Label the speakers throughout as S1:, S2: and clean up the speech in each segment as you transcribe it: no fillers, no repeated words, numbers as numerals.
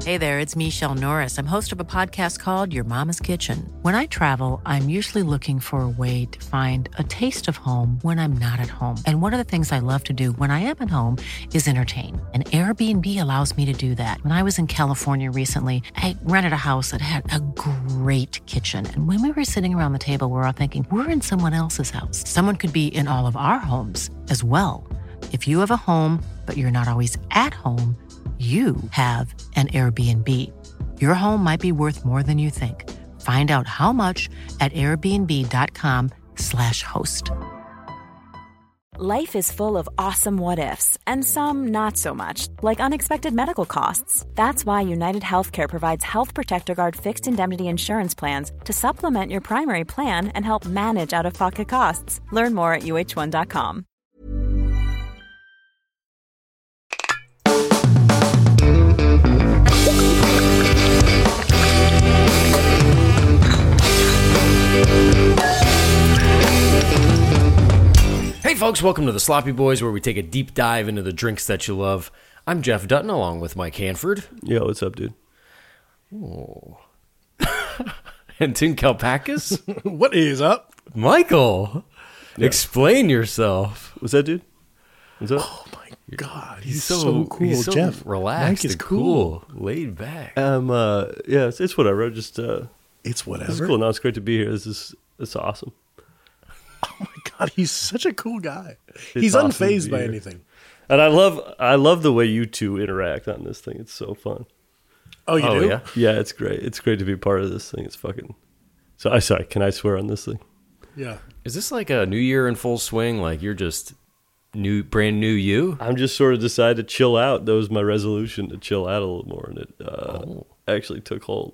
S1: Hey there, it's Michelle Norris. I'm host of a podcast called Your Mama's Kitchen. When I travel, I'm usually looking for a way to find a taste of home when I'm not at home. And one of the things I love to do when I am at home is entertain. And Airbnb allows me to do that. When I was in California recently, I rented a house that had a great kitchen. And when we were sitting around the table, we were all thinking, we're in someone else's house. Someone could be in all of our homes as well. If you have a home, but you're not always at home, you have an Airbnb. Your home might be worth more than you think. Find out how much at airbnb.com/host.
S2: Life is full of awesome what-ifs, and some not so much, like unexpected medical costs. That's why United Healthcare provides Health Protector Guard fixed indemnity insurance plans to supplement your primary plan and help manage out-of-pocket costs. Learn more at uh1.com.
S3: Hey folks, welcome to the Sloppy Boys, where we take a deep dive into the drinks that you love. I'm Jeff Dutton, along with Mike Hanford.
S4: Yo, what's up, dude?
S3: Oh. And Tim Kalpakis.
S5: What is up?
S3: Michael, explain yourself.
S4: What's that, dude? What's up?
S5: Oh my God,
S3: He's so cool,
S5: He's so
S3: Jeff. Relaxed,
S5: Mike is
S3: and cool, laid back.
S4: Yeah, it's whatever. Just
S5: It's whatever.
S4: it's cool. No, it's great to be here. It's awesome.
S5: Oh my God, he's such a cool guy.
S4: It's
S5: He's
S4: awesome to
S5: unfazed
S4: be
S5: by
S4: here.
S5: anything.
S4: And I love the way you two interact on this thing. It's so fun.
S5: Oh, you do?
S3: Yeah?
S4: Yeah, it's great. It's great to be part of this thing. It's fucking. So sorry. Can I swear on this thing?
S5: Yeah.
S3: Is this like a new year in full swing? Like you're just brand new you?
S4: I'm just sort of decided to chill out. That was my resolution, to chill out a little more, and it actually took hold.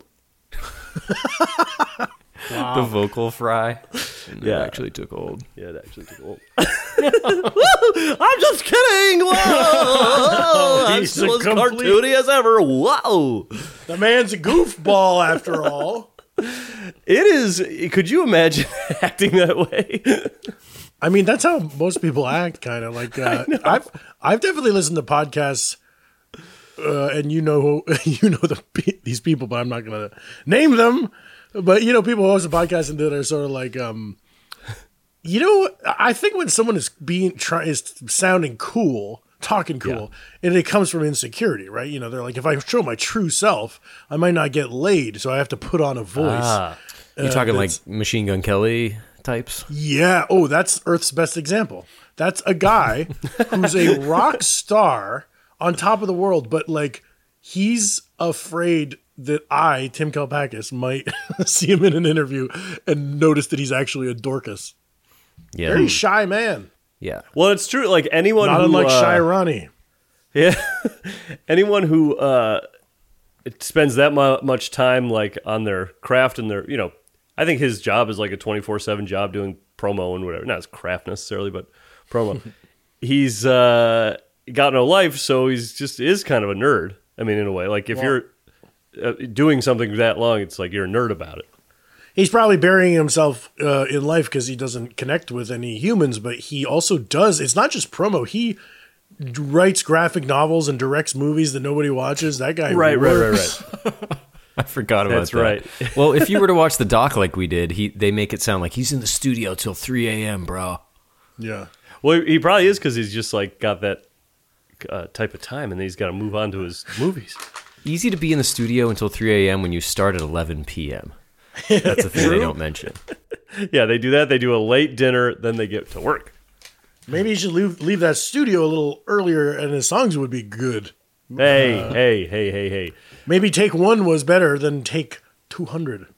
S3: The vocal fry. And
S4: Yeah.
S3: it actually took hold.
S4: Yeah, it actually took hold. I'm just kidding. Whoa! I'm
S5: He's
S4: still
S5: a
S4: as
S5: complete-
S4: cartoony as ever. Whoa!
S5: The man's a goofball after all.
S4: It is. Could you imagine acting that way?
S5: I mean, that's how most people act, kind of like. I've definitely listened to podcasts, and these people, but I'm not gonna name them. But people who host a podcast and that are sort of like, I think when someone is sounding cool, talking cool, and it comes from insecurity, right? They're like, if I show my true self, I might not get laid, so I have to put on a voice.
S3: You're talking like Machine Gun Kelly types?
S5: Yeah. Oh, that's Earth's best example. That's a guy who's a rock star on top of the world, but like he's afraid that I, Tim Kalpakis, might see him in an interview and notice that he's actually a Dorcas.
S3: Yeah.
S5: Very shy man.
S3: Yeah.
S4: Well, it's true. Like anyone
S5: Not
S4: who,
S5: unlike Shy Ronnie.
S4: Yeah, anyone who spends that much time like on their craft and their, I think his job is like a 24/7 job doing promo and whatever. Not his craft necessarily, but promo. He's got no life, so he's just is kind of a nerd. I mean, in a way, like if you're doing something that long, it's like you're a nerd about it.
S5: He's probably burying himself in life because he doesn't connect with any humans, but he also does. It's not just promo. He writes graphic novels and directs movies that nobody watches. That guy
S4: Right.
S3: I forgot about
S4: That's
S3: that.
S4: right.
S3: Well, if you were to watch the doc like we did, they make it sound like he's in the studio till 3 a.m., bro.
S5: Yeah.
S4: Well, he probably is because he's just like got that type of time, and then he's got to move on to his movies.
S3: Easy to be in the studio until 3 a.m. when you start at 11 p.m. That's the thing they don't mention.
S4: Yeah, they do that. They do a late dinner, then they get to work.
S5: Maybe he should leave that studio a little earlier and his songs would be good.
S4: Hey.
S5: Maybe take one was better than take 200.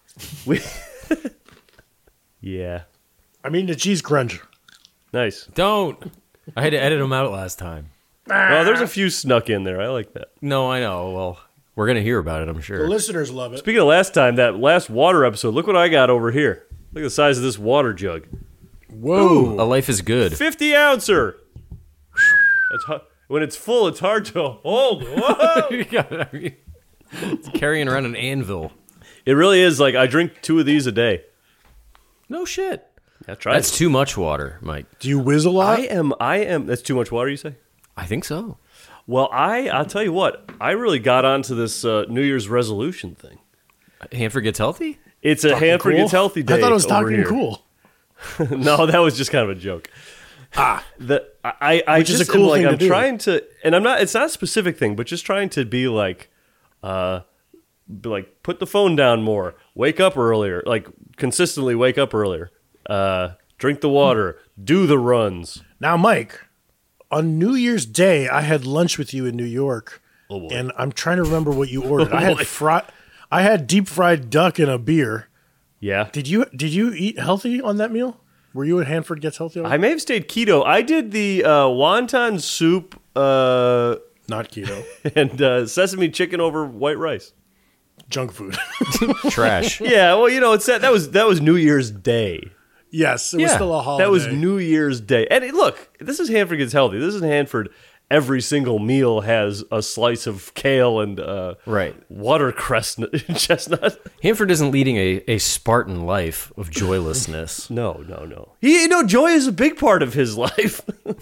S4: Yeah.
S5: I mean, the cheese crunch.
S4: Nice.
S3: Don't. I had to edit them out last time.
S4: Well, there's a few snuck in there. I like that.
S3: No, I know. Well, we're going to hear about it, I'm
S5: The
S3: sure.
S5: listeners love it.
S4: Speaking of last time, that last water episode, look what I got over here. Look at the size of this water jug.
S5: Whoa.
S3: A life is good.
S4: 50 ouncer. When it's full, it's hard to hold. Whoa.
S3: It's carrying around an anvil.
S4: It really is. Like, I drink 2 of these a day.
S3: No shit.
S4: Yeah, try
S3: That's
S4: it.
S3: too much water, Mike.
S5: Do you whiz a lot?
S4: I am. That's too much water, you say?
S3: I think so.
S4: Well, I'll tell you what. I really got onto this New Year's resolution thing.
S3: Hanford gets healthy?
S4: It's a Hanford
S5: Cool?
S4: Gets Healthy day.
S5: I thought it was
S4: over
S5: talking
S4: here.
S5: cool.
S4: No, that was just kind of a joke. I
S5: Which is
S4: just
S5: a cool
S4: am, like
S5: thing to
S4: I'm
S5: do.
S4: trying to, and I'm not. It's not a specific thing, but just trying to be like put the phone down more, wake up earlier, like consistently wake up earlier, drink the water, do the runs.
S5: Now, Mike, on New Year's Day, I had lunch with you in New York, and I'm trying to remember what you ordered. I had deep fried duck and a beer.
S4: Yeah,
S5: Did you eat healthy on that meal? Were you at Hanford Gets Healthy?
S4: I may have stayed keto. I did the wonton soup
S5: Not keto.
S4: and sesame chicken over white rice.
S5: Junk food.
S3: Trash.
S4: Yeah, well, that was New Year's Day.
S5: Yes, it was still a holiday.
S4: That was New Year's Day. And look, this is Hanford Gets Healthy. This is Hanford. Every single meal has a slice of kale and
S3: Right.
S4: watercress chestnut.
S3: Hanford isn't leading a Spartan life of joylessness.
S4: No. Joy is a big part of his life.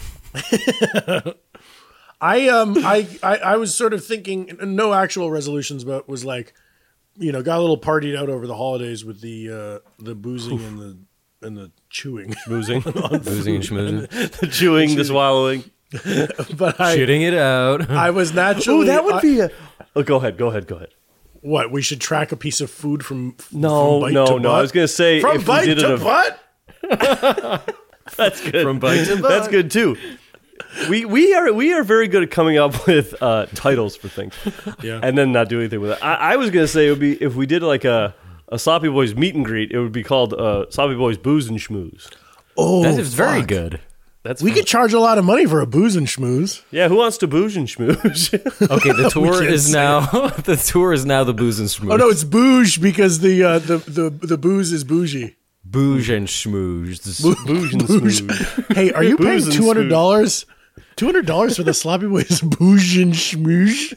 S5: I was sort of thinking, no actual resolutions, but was like, got a little partied out over the holidays with the boozing and the chewing.
S4: Boozing,
S3: Boozing and schmoozing.
S4: the chewing, the swallowing.
S5: But
S3: Shitting it out.
S5: I was naturally.
S4: Oh, that would be a. Oh, go ahead.
S5: What, we should track a piece of food from
S4: No.
S5: bite to butt?
S4: I was gonna say
S5: From
S4: if we
S5: bite
S4: did
S5: to
S4: it
S5: butt?
S4: That's good.
S3: From bite to butt.
S4: That's good too. We are very good at coming up with titles for things,
S5: Yeah.
S4: and then not do anything with it. I was gonna say it would be if we did like a Sloppy Boys meet and greet. It would be called Sloppy Boys Booze and Schmooze.
S5: Oh,
S3: That is very
S5: fuck.
S3: good.
S4: That's
S5: We
S4: fun.
S5: could charge a lot of money for a booze and schmooze.
S4: Yeah, who wants to booze and schmooze?
S3: Okay, the tour
S5: can't
S3: is
S5: say
S3: now the booze and schmooze.
S5: Oh no, it's bouge because the booze is bougie.
S3: booze and schmooze.
S4: Booze and schmooze.
S5: Hey, are you paying
S4: Booze and
S5: $200? $200 for the Sloppy Boys bouge and schmooze?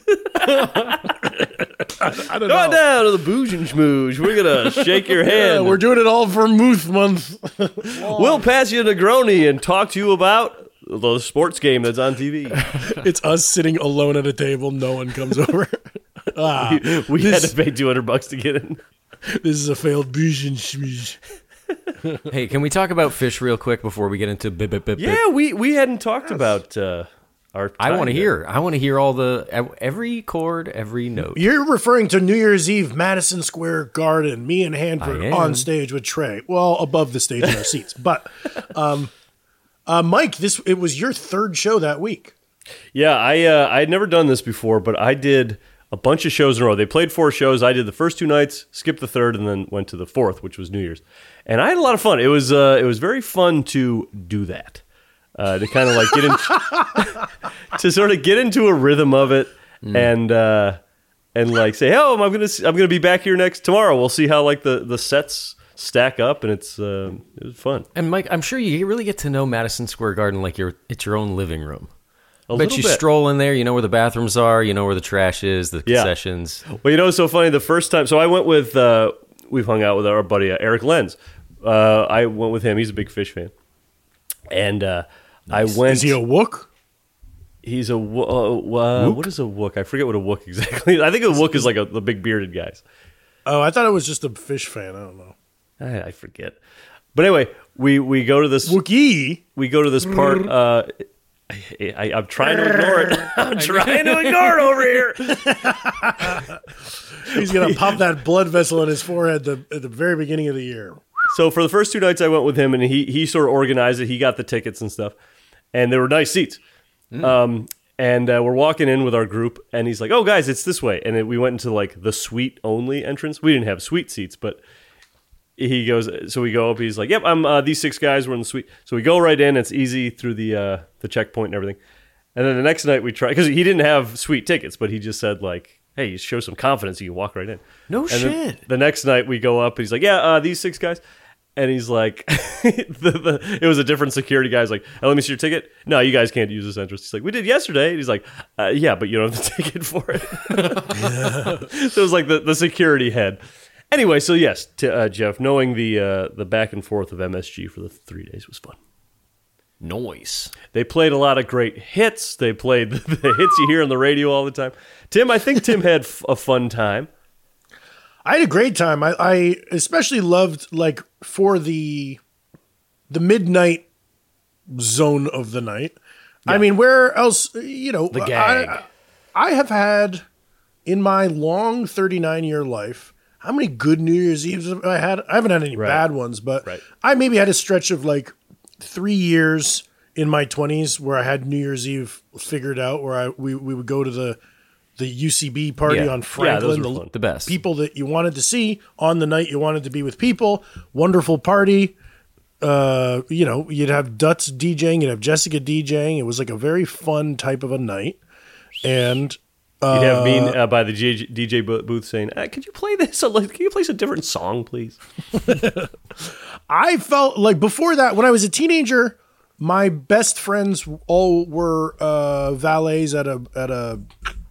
S5: I don't
S4: Go on
S5: know.
S4: down to the booze and schmooze. We're gonna shake your
S5: Yeah,
S4: hand.
S5: we're doing it all for Muth Month.
S4: We'll pass you a Negroni and talk to you about the sports game that's on TV.
S5: It's us sitting alone at a table. No one comes over.
S4: We had to pay $200 to get in.
S5: This is a failed bouge and schmooze.
S3: Hey, can we talk about fish real quick before we get into bip bip bip? bip?
S4: Yeah, we hadn't talked about our.
S3: I want to
S4: time
S3: hear. I want to hear all every chord, every note.
S5: You're referring to New Year's Eve, Madison Square Garden, me and Hanford
S3: I am.
S5: on stage with Trey. Well, above the stage in our seats. But, Mike, it was your third show that week.
S4: Yeah, I had never done this before, but I did a bunch of shows in a row. They played 4 shows. I did the first 2 nights, skipped the third, and then went to the fourth, which was New Year's. And I had a lot of fun. It was very fun to do that, to kind of like get in, to sort of get into a rhythm of it, and like say, oh, I'm gonna be back here tomorrow. We'll see how like the sets stack up, and it was fun.
S3: And Mike, I'm sure you really get to know Madison Square Garden like it's your own living room.
S4: A
S3: I bet
S4: little
S3: you
S4: bit.
S3: stroll in there, you know where the bathrooms are, you know where the trash is, the
S4: Yeah.
S3: concessions.
S4: Well, what's so funny? The first time, so I went with, we've hung out with our buddy Eric Lenz. I went with him. He's a big fish fan. And I went.
S5: Is he a wook?
S4: He's a what is a wook? I forget what a wook exactly. I think a wook is like the big bearded guys.
S5: Oh, I thought it was just a fish fan. I don't know.
S4: I forget. But anyway, we go to this.
S5: Wookie?
S4: We go to this part. I'm trying to ignore it. I'm trying to ignore it over here.
S5: He's going to pop that blood vessel in his forehead at the very beginning of the year.
S4: So for the first 2 nights, I went with him, and he sort of organized it. He got the tickets and stuff, and they were nice seats. And we're walking in with our group, and he's like, "Oh, guys, it's this way." And then we went into like the suite only entrance. We didn't have suite seats, but he goes. So we go up. He's like, "Yep, I'm these 6 guys. We're in the suite." So we go right in. It's easy through the checkpoint and everything. And then the next night we try because he didn't have suite tickets, but he just said like, "Hey, you show some confidence, you can walk right in."
S3: No
S4: And then
S3: shit.
S4: the next night we go up, and he's like, "Yeah, these 6 guys." And he's like, it was a different security guy. He's like, "Oh, let me see your ticket." "No, you guys can't use this entrance." He's like, "We did yesterday." And he's like, "Yeah, but you don't have the ticket for it." So it was like the security head. Anyway, so yes, Jeff, knowing the back and forth of MSG for the 3 days was fun.
S3: Noise.
S4: They played a lot of great hits. They played the hits you hear on the radio all the time. Tim, I think Tim had a fun time.
S5: I had a great time. I especially loved like for the midnight zone of the night. Yeah. I mean, where else,
S3: the gag.
S5: I have had in my long 39-year life, how many good New Year's Eves have I had? I haven't had any bad ones, but I maybe had a stretch of like 3 years in my 20s where I had New Year's Eve figured out, where we would go to the UCB party on Franklin,
S3: the best
S5: people that you wanted to see on the night you wanted to be with people. Wonderful party. You'd have Dutz DJing, you'd have Jessica DJing. It was like a very fun type of a night. And
S4: you'd have me by the DJ booth saying, could you play this? Can you play a different song, please?
S5: I felt like before that, when I was a teenager, my best friends all were valets at a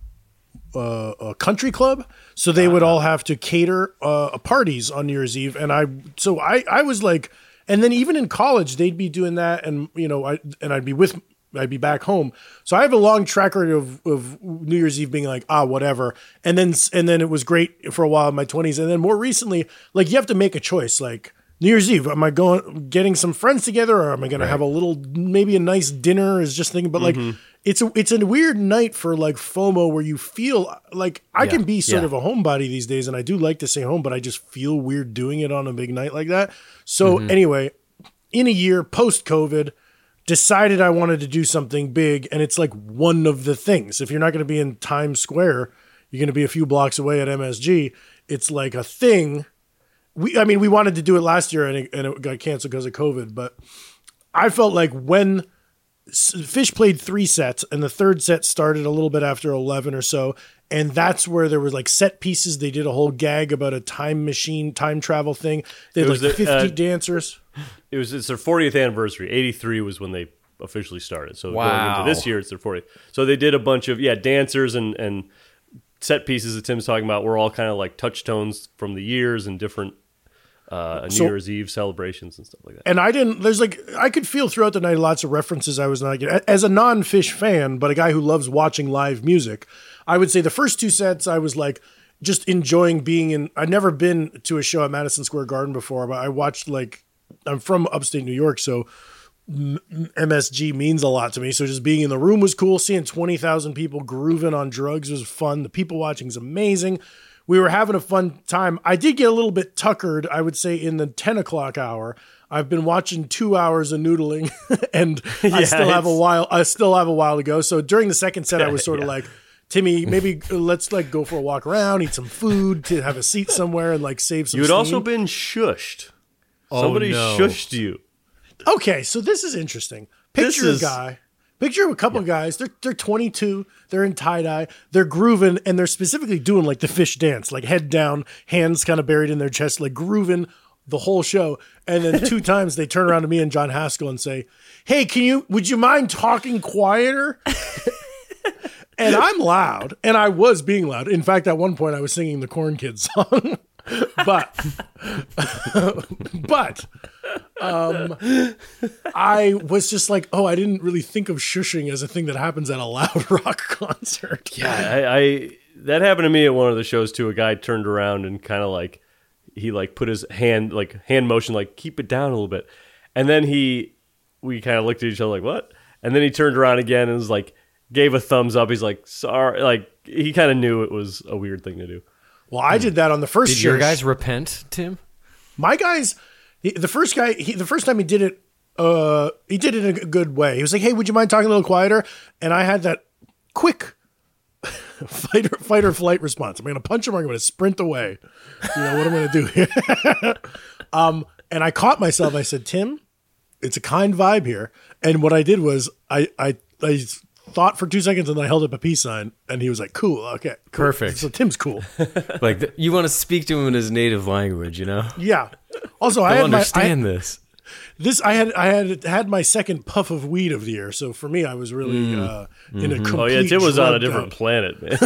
S5: country club, so they would all have to cater parties on New Year's Eve, and I was like, and then even in college they'd be doing that, and I'd be back home, so I have a long track record of New Year's Eve being like whatever, and then it was great for a while in my 20s, and then more recently, like you have to make a choice, like New Year's Eve, am I getting some friends together, or am I going to have maybe a nice dinner? Is just thinking, but like it's a weird night for like FOMO where you feel like I can be sort of a homebody these days, and I do like to stay home, but I just feel weird doing it on a big night like that. So anyway, in a year post-COVID, decided I wanted to do something big, and it's like one of the things. If you're not going to be in Times Square, you're going to be a few blocks away at MSG. It's like a thing. We wanted to do it last year, and it got canceled because of COVID. But I felt like when Phish played 3 sets, and the third set started a little bit after 11 or so, and that's where there was like set pieces. They did a whole gag about a time machine, time travel thing. They had like 50 dancers. It's
S4: their 40th anniversary. 83 was when they officially started. So going into this year, it's their 40th. So they did a bunch of dancers and set pieces that Tim's talking about were all kind of like touchstones from the years and different New Year's Eve celebrations and stuff like that.
S5: And I could feel throughout the night lots of references I was not getting. As a non-Phish fan, but a guy who loves watching live music, I would say the first 2 sets I was like just enjoying being in. I'd never been to a show at Madison Square Garden before, but I watched I'm from upstate New York, so MSG means a lot to me. So just being in the room was cool. Seeing 20,000 people grooving on drugs was fun. The people watching is amazing. We were having a fun time. I did get a little bit tuckered, I would say, in the 10 o'clock hour. I've been watching 2 hours of noodling, and I still have a while to go. So during the second set, I was sort of like, Timmy, maybe let's like go for a walk around, eat some food, to have a seat somewhere, and like save some.
S4: You had
S5: steam.
S4: also been shushed. Somebody shushed you.
S5: Okay, so this is interesting. Picture a couple of guys. They're 22. They're in tie-dye. They're grooving, and they're specifically doing like the Phish dance, like head down, hands kind of buried in their chest, like grooving the whole show. And then 2 times they turn around to me and John Haskell and say, "Hey, would you mind talking quieter?" And I'm loud, and I was being loud. In fact, at one point I was singing the Corn Kids song. But I was just like, I didn't really think of shushing as a thing that happens at a loud rock concert.
S4: Yeah, that happened to me at one of the shows too. A guy turned around and kind of like, he like put his hand motion, like keep it down a little bit. And then we kind of looked at each other like, what? And then he turned around again and was like, gave a thumbs up. He's like, sorry. Like he kind of knew it was a weird thing to do.
S5: Well, I did that on the first.
S3: Did your guys repent, Tim?
S5: My guys, the first time he did it in a good way. He was like, "Hey, would you mind talking a little quieter?" And I had that quick fight or flight response. I'm going to punch him or I'm going to sprint away. You know what I'm going to do here. And I caught myself. I said, "Tim, it's a kind vibe here." And what I did was I thought for 2 seconds and then I held up a peace sign, and he was like, "Cool, okay, cool."
S3: Perfect."
S5: So Tim's cool.
S3: Like you want to speak to him in his native language, you know?
S5: Yeah. Also,
S3: I understand this.
S5: I had my second puff of weed of the year, so for me, I was really in a complete.
S4: Oh yeah, Tim was on a
S5: drugged
S4: different
S5: out.
S4: planet, man.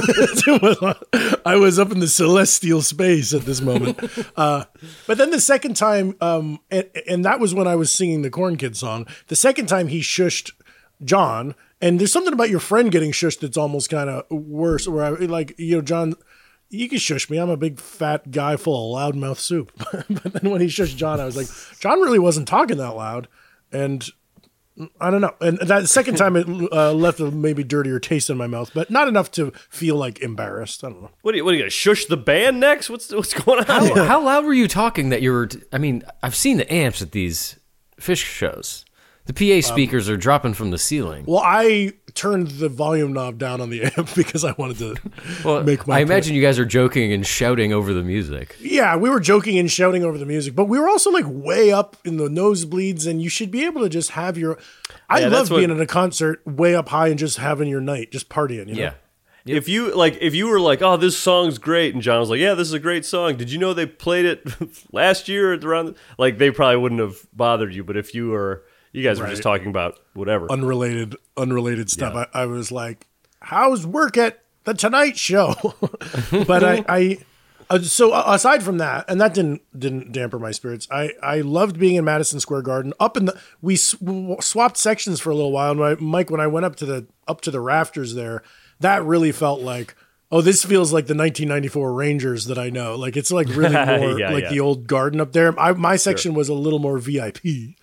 S5: I was up in the celestial space at this moment. But then the second time, and that was when I was singing the Corn Kid song. The second time he shushed John, and there's something about your friend getting shushed that's almost kind of worse. Where I like, John, you can shush me. I'm a big fat guy full of loudmouth soup. But then when he shushed John, I was like, John really wasn't talking that loud, and I don't know. And that second time it left a maybe dirtier taste in my mouth, but not enough to feel like embarrassed. I don't know.
S4: What are you gonna shush the band next? What's going on? here?
S3: How loud were you talking that you were? I mean, I've seen the amps at these fish shows. The PA speakers are dropping from the ceiling.
S5: Well, I turned the volume knob down on the amp because I wanted to make my
S3: I
S5: point.
S3: imagine you guys are joking and shouting over the music.
S5: Yeah, we were joking and shouting over the music, but we were also like way up in the nosebleeds, and you should be able to just have your. I
S4: Yeah,
S5: love
S4: that's
S5: being
S4: what-
S5: at a concert way up high and just having your night, just partying. You know?
S3: Yeah.
S4: If you were like, oh, this song's great, and John was like, yeah, this is a great song. Did you know they played it last year around? Like, they probably wouldn't have bothered you. But if you guys were just
S5: Right.
S4: talking about whatever.
S5: unrelated stuff. Yeah. I was like, "How's work at the Tonight Show?" But so aside from that, and that didn't damper my spirits. I loved being in Madison Square Garden. We swapped sections for a little while. And Mike, when I went up to the rafters there, that really felt like, oh, this feels like the 1994 Rangers that I know. Like it's like really more the old Garden up there. My section was a little more VIP.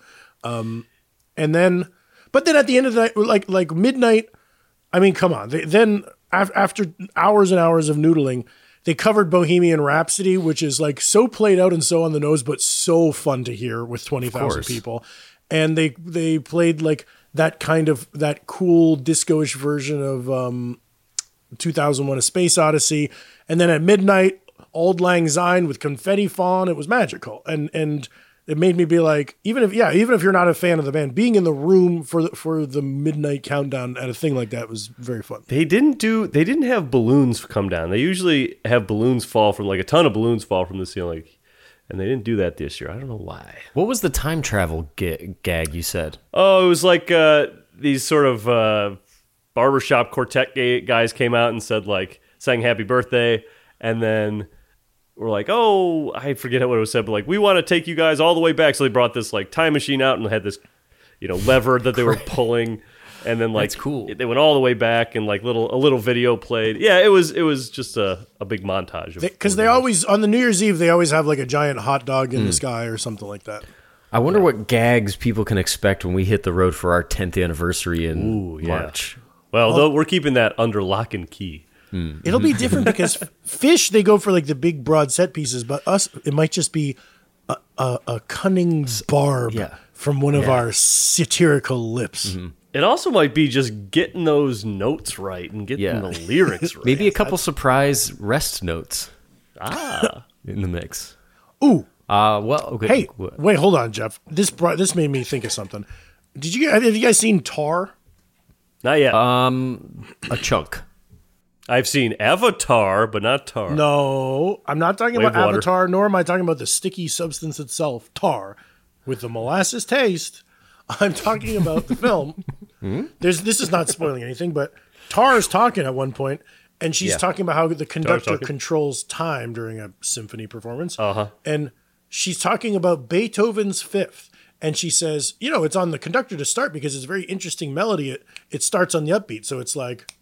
S5: And then, but then at the end of the night, like midnight, I mean, come on. Then after hours and hours of noodling, they covered Bohemian Rhapsody, which is like so played out and so on the nose, but so fun to hear with 20,000 people. And they played like that cool disco-ish version of 2001: A Space Odyssey. And then at midnight, Auld Lang Syne with Confetti Fawn. It was magical. And it made me be like, even if you're not a fan of the band, being in the room for the midnight countdown at a thing like that was very fun.
S4: They didn't have balloons come down. They usually have balloons fall from, like, a ton of balloons fall from the ceiling, and they didn't do that this year. I don't know why.
S3: What was the time travel gag you said?
S4: Oh, it was like these sort of barbershop quartet guys came out and sang Happy Birthday, and then we're like, oh, I forget what it was said, but like, we want to take you guys all the way back. So they brought this like time machine out and had this, lever that they were pulling, and then like,
S3: That's cool.
S4: They went all the way back, and like a little video played. Yeah, it was just a big montage.
S5: Because they always, on the New Year's Eve, they always have like a giant hot dog in the sky or something like that.
S3: I wonder what gags people can expect when we hit the road for our 10th anniversary in March.
S4: Well, though, we're keeping that under lock and key.
S5: It'll be different because Fish, they go for like the big broad set pieces, but us, it might just be a cunning barb from one of our satirical lips.
S4: It also might be just getting those notes right and getting the lyrics right.
S3: Maybe a couple surprise rest notes in the mix.
S5: Ooh.
S3: Well, okay.
S5: Hey, wait, hold on, Jeff. This made me think of something. Have you guys seen Tar?
S4: Not yet.
S3: A chunk.
S4: I've seen Avatar, but not Tar.
S5: No, I'm not talking about
S4: Wave water.
S5: Avatar, nor am I talking about the sticky substance itself, tar, with the molasses taste. I'm talking about the film. This is not spoiling anything, but Tar is talking at one point, and she's talking about how the conductor controls time during a symphony performance. And she's talking about Beethoven's Fifth. And she says, it's on the conductor to start because it's a very interesting melody. It starts on the upbeat. So it's like,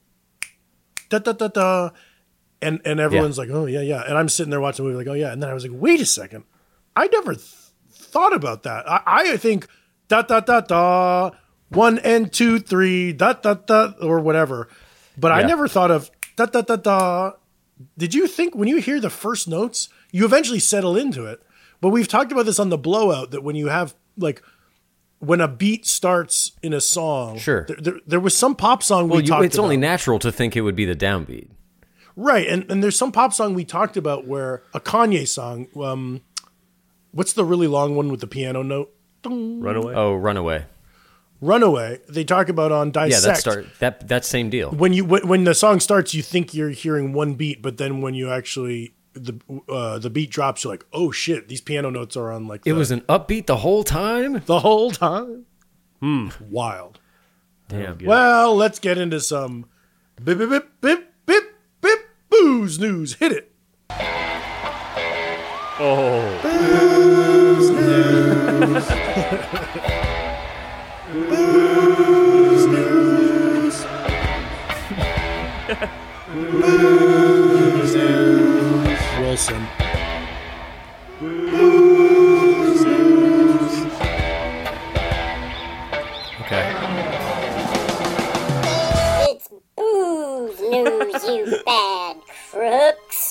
S5: da-da-da-da. And everyone's like, oh, yeah. And I'm sitting there watching the movie like, oh, yeah. And then I was like, wait a second. I never thought about that. I think da-da-da-da, 1 and 2, 3, da-da-da, or whatever. But I never thought of da-da-da-da. Did you think when you hear the first notes, you eventually settle into it? But we've talked about this on the Blowout, that when you have, like, when a beat starts in a song,
S3: Sure.
S5: There was some pop song we talked about.
S3: It's only natural to think it would be the downbeat.
S5: Right, and there's some pop song we talked about where a Kanye song, what's the really long one with the piano note?
S4: Runaway?
S3: Oh, Runaway.
S5: Runaway, they talk about on Dissect.
S3: That same deal.
S5: When the song starts, you think you're hearing one beat, but then when you actually the beat drops, you're like, oh shit, these piano notes are on like
S3: It was an upbeat the whole time?
S5: the whole time. Wild.
S3: Damn.
S5: Well, let's get into some bip bip bip bip bip bip booze news. Hit it.
S4: Oh.
S5: Booze news. Booze news. Booze news. Wilson. Booze news.
S3: Okay.
S6: It's booze news, you bad crooks.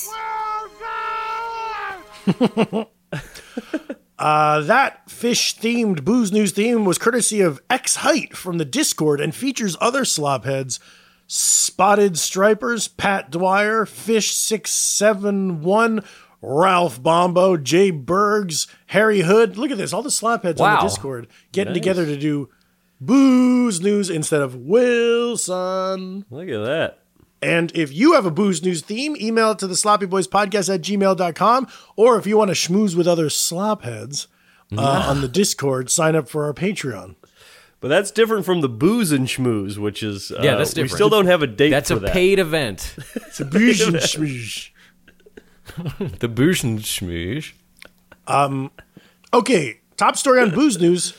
S5: That fish-themed booze news theme was courtesy of X Height from the Discord and features other slopheads: Spotted Stripers, Pat Dwyer, Fish671, Ralph Bombo, Jay Bergs, Harry Hood. Look at this, all the slopheads on
S3: Wow.
S5: the Discord getting together to do booze news instead of Wilson.
S4: Look at that.
S5: And if you have a booze news theme, email it to the sloppyboyspodcast@gmail.com. Or if you want to schmooze with other slopheads on the Discord, sign up for our Patreon.
S4: But that's different from the booze and schmooze, which is
S3: Yeah, that's
S4: we
S3: different.
S4: still don't have a date
S3: That's
S4: for
S3: a
S4: that.
S3: paid event.
S5: It's a booze and schmooze.
S3: The Boosh and Schmoosh.
S5: Okay, top story on booze news.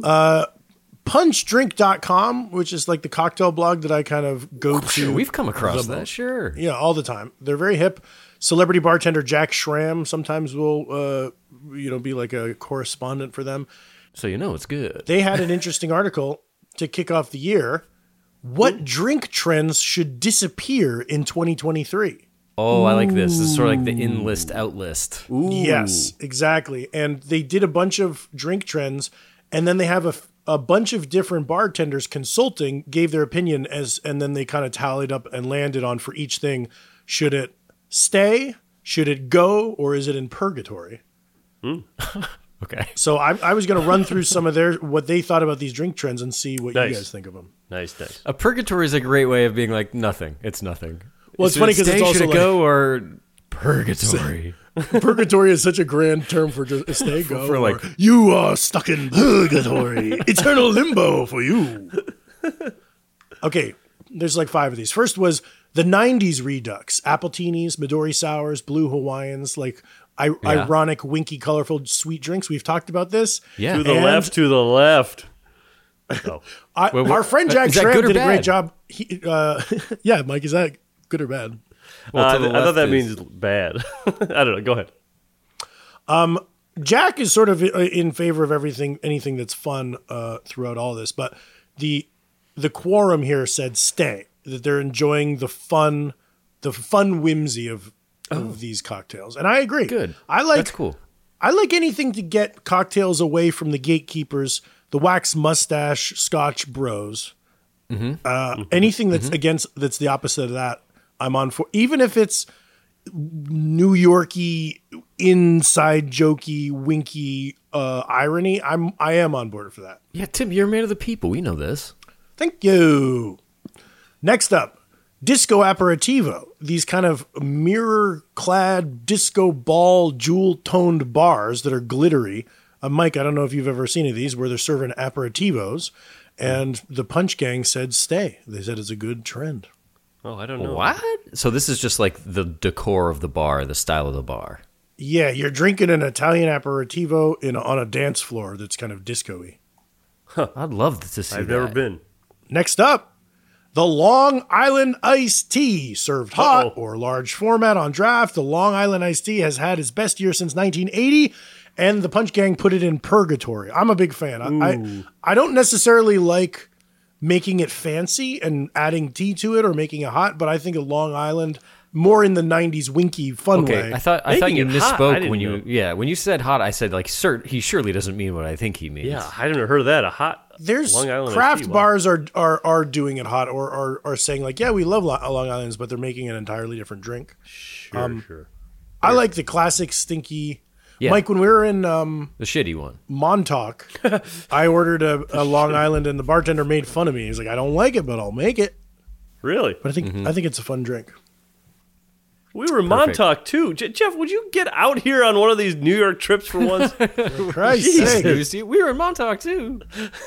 S5: Punchdrink.com, which is like the cocktail blog that I kind of go to.
S3: We've come across
S5: the
S3: that,
S5: most.
S3: sure.
S5: Yeah, all the time. They're very hip. Celebrity bartender Jack Schramm sometimes will, be like a correspondent for them.
S3: So you know it's good.
S5: They had an interesting article to kick off the year. What drink trends should disappear in 2023?
S3: Oh, I like this. This is sort of like the in-list, out-list.
S5: Yes, exactly. And they did a bunch of drink trends, and then they have a bunch of different bartenders consulting, gave their opinion and then they kind of tallied up and landed on for each thing. Should it stay? Should it go? Or is it in purgatory?
S3: Okay.
S5: So I was going to run through some of what they thought about these drink trends and see what
S4: Nice.
S5: you guys think of them.
S4: Nice.
S3: A purgatory is a great way of being like nothing. It's nothing.
S5: Well, it's
S3: Should
S5: funny
S3: it
S5: 'cause it's
S3: stay,
S5: also
S3: should it
S5: like-
S3: go or purgatory?
S5: Purgatory is such a grand term for just stay go.
S3: For like-
S5: or, you are stuck in purgatory, eternal limbo for you. Okay, there's like 5 of these. First was the 90s redux: Appletinis, Midori Sours, Blue Hawaiians, like ironic, winky, colorful sweet drinks. We've talked about this.
S3: Yeah.
S4: To the
S5: And
S4: left, to the left. Oh.
S5: our friend Jack
S3: is that
S5: Schramm
S3: good or
S5: did a great
S3: bad?
S5: job. Yeah, Mike, is that good or bad?
S3: Well, to the
S4: I thought
S3: left
S4: that
S3: is-
S4: means bad. I don't know. Go ahead.
S5: Jack is sort of in favor of anything that's fun throughout all this, but the quorum here said stay, that they're enjoying the fun whimsy of these cocktails, and I agree.
S3: Good.
S5: That's
S3: cool.
S5: I like anything to get cocktails away from the gatekeepers, the wax mustache Scotch bros. Anything that's that's the opposite of that, I'm on for. Even if it's New Yorky, inside jokey, winky irony, I am on board for that.
S3: Yeah, Tim, you're a man of the people. We know this.
S5: Thank you. Next up, Disco Aperitivo. These kind of mirror-clad disco ball jewel-toned bars that are glittery. Mike, I don't know if you've ever seen any of these where they're serving aperitivos, and the Punch Gang said stay. They said it's a good trend.
S4: Oh, I don't know.
S3: What? So this is just like the decor of the bar, the style of the bar.
S5: Yeah, you're drinking an Italian aperitivo on a dance floor that's kind of disco-y.
S3: I'd love to see
S4: I've
S3: that.
S4: never been.
S5: Next up, the Long Island Iced Tea, served hot
S4: Uh-oh.
S5: or large format on draft. The Long Island Iced Tea has had its best year since 1980, and the Punch Gang put it in purgatory. I'm a big fan. I don't necessarily like making it fancy and adding tea to it or making it hot, but I think a Long Island more in the 90s winky fun
S3: Okay,
S5: way.
S3: I thought
S4: Making
S3: you
S4: it hot, I
S3: misspoke
S4: didn't
S3: when
S4: know.
S3: when you said hot. I said like he surely doesn't mean what I think he means.
S4: Yeah, I haven't heard of that. A hot
S5: There's
S4: Long Island
S5: craft
S4: iced tea. Wow.
S5: bars are doing it hot or are saying like, yeah, we love Long Islands, but they're making an entirely different drink.
S4: Sure.
S5: I like the classic stinky.
S3: Yeah.
S5: Mike, when we were in
S3: the shitty one.
S5: Montauk, I ordered a Long Island, and the bartender made fun of me. He's like, "I don't like it, but I'll make it."
S4: Really?
S5: But I think it's a fun drink.
S4: We were in Montauk, too. Jeff, would you get out here on one of these New York trips for once?
S5: Christ's sake.
S3: We were in Montauk too.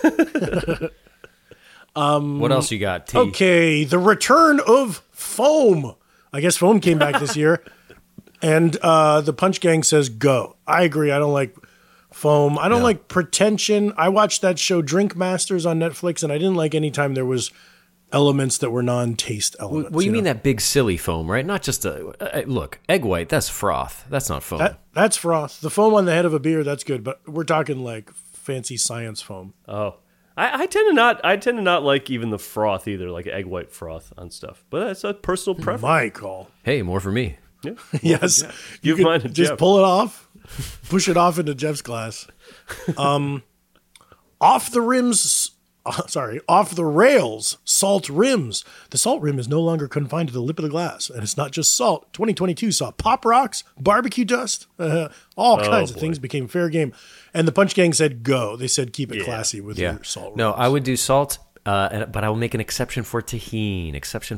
S3: What else you got, T?
S5: Okay, the return of foam. I guess foam came back this year. And the Punch Gang says go. I agree. I don't like foam. I don't like pretension. I watched that show Drink Masters on Netflix, and I didn't like any time there was elements that were non-taste elements.
S3: Well, you mean that big silly foam, right? Not just look, egg white, that's froth. That's not foam.
S5: That's froth. The foam on the head of a beer, that's good, but we're talking like fancy science foam.
S4: Oh. I tend to not like even the froth either, like egg white froth on stuff. But that's a personal preference.
S5: Michael.
S3: Hey, more for me.
S4: Yeah.
S5: Yes.
S4: You
S5: can
S4: mine to
S5: just
S4: Jeff.
S5: pull it off, push it off into Jeff's glass. Off the rails, salt rims. The salt rim is no longer confined to the lip of the glass, and it's not just salt. 2022 saw pop rocks, barbecue dust, all kinds of things became fair game. And the Punch Gang said go. They said keep it classy with your salt rims.
S3: No, I would do salt, but I will make an exception for tahini.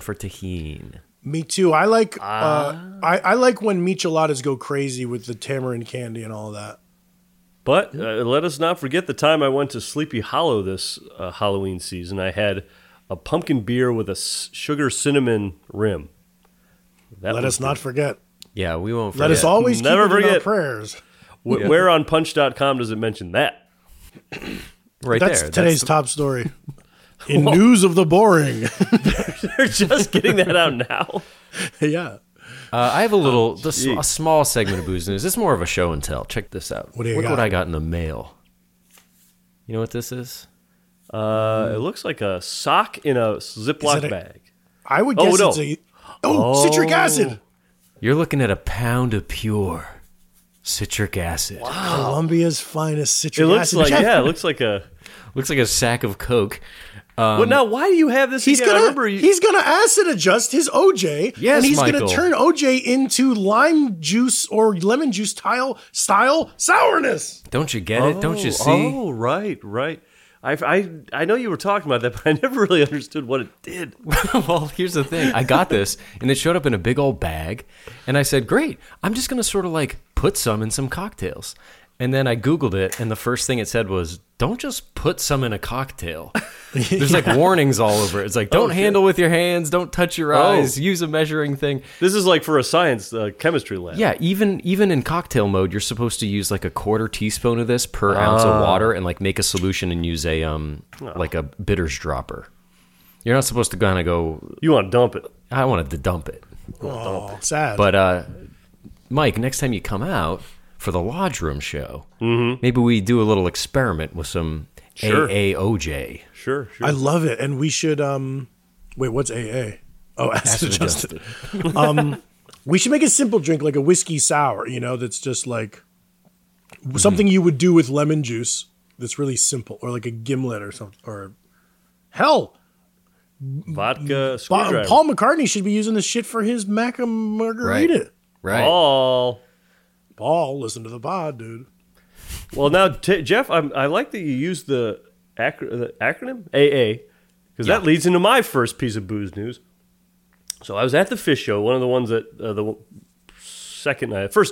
S5: Me too. I like I like when micheladas go crazy with the tamarind candy and all of that.
S4: But let us not forget the time I went to Sleepy Hollow this Halloween season. I had a pumpkin beer with a sugar cinnamon rim.
S5: Let us not forget.
S3: Yeah, we won't forget.
S5: Let us always
S4: Never
S5: keep it in our
S4: forget.
S5: prayers.
S4: Where on punch.com does it mention that?
S3: Right
S5: That's
S3: there.
S5: today's top story. In news of the boring.
S4: They're just getting that out now.
S5: Yeah.
S3: I have a small segment of booze news. It's more of a show and tell. Check this out.
S5: What do you
S3: Look
S5: got?
S3: what I got in the mail. You know what this is?
S4: It looks like a sock in a Ziploc bag.
S5: I would guess it's citric acid.
S3: You're looking at a pound of pure citric acid.
S5: Colombia's finest citric
S4: It looks
S5: acid.
S4: like
S5: Jeff,
S4: it looks like a.
S3: Looks like a sack of Coke.
S4: Well, now why do you have this?
S5: He's
S4: again? I
S5: gonna
S4: remember you.
S5: he's gonna acid adjust his OJ,
S3: Yes,
S5: and he's
S3: Michael.
S5: gonna turn OJ into lime juice or lemon juice style sourness.
S3: Don't you get it? Don't you see?
S4: Oh, right. I know you were talking about that, but I never really understood what it did.
S3: Well, here's the thing. I got this, and it showed up in a big old bag, and I said, great, I'm just going to sort of like put some in some cocktails. And then I Googled it, and the first thing it said was, don't just put some in a cocktail. There's like warnings all over it. It's like, don't handle with your hands, don't touch your eyes, use a measuring thing.
S4: This is like for a science chemistry lab.
S3: Yeah, even in cocktail mode, you're supposed to use like a quarter teaspoon of this per ounce of water and like make a solution and use a like a bitters dropper. You're not supposed to kind of go,
S4: You want to dump it.
S3: I wanted to dump it.
S5: Oh, sad.
S3: But Mike, next time you come out for the Lodge Room show, maybe we do a little experiment with some AAOJ.
S4: Sure.
S5: I love it, and we should. Wait, what's AA? Oh, acid adjusted. We should make a simple drink like a whiskey sour. You know, that's just like something you would do with lemon juice. That's really simple, or like a gimlet or something. Or hell,
S4: Vodka screwdriver.
S5: Paul McCartney should be using this shit for his Maca Margarita.
S3: Right.
S5: Paul, listen to the pod, dude.
S4: Well, now, Jeff, I like that you use the acronym AA, because that leads into my first piece of booze news. So I was at the Fish Show, one of the ones that the second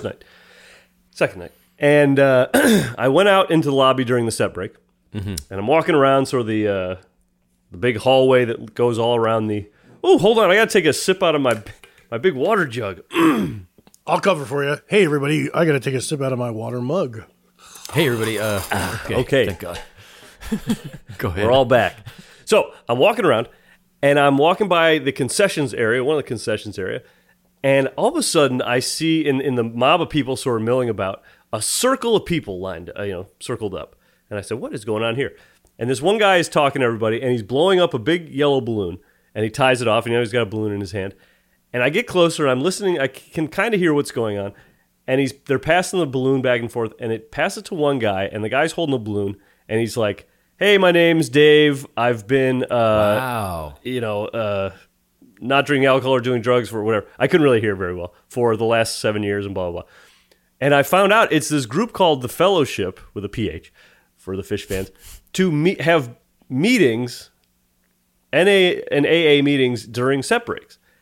S4: night, and I went out into the lobby during the set break, and I'm walking around sort of the big hallway that goes all around the. Oh, hold on! I got to take a sip out of my big water jug.
S5: I'll cover for you. Hey, everybody, I got to take a sip out of my water mug.
S3: Hey, everybody.
S4: Okay.
S3: Thank God. Go ahead.
S4: We're all back. So I'm walking around, and I'm walking by the concessions area, one of the concessions area, and all of a sudden I see in the mob of people sort of milling about a circle of people lined, circled up. And I said, what is going on here? And this one guy is talking to everybody, and he's blowing up a big yellow balloon, and he ties it off, and he's got a balloon in his hand. And I get closer, and I'm listening. I can kind of hear what's going on. And they're passing the balloon back and forth, and it passes to one guy, and the guy's holding the balloon, and he's like, hey, my name's Dave. I've been,
S3: Wow.
S4: not drinking alcohol or doing drugs for whatever. I couldn't really hear very well for the last 7 years and blah, blah, blah. And I found out it's this group called the Fellowship, with a PH, for the Fish fans, to have meetings, NA and AA meetings during set breaks.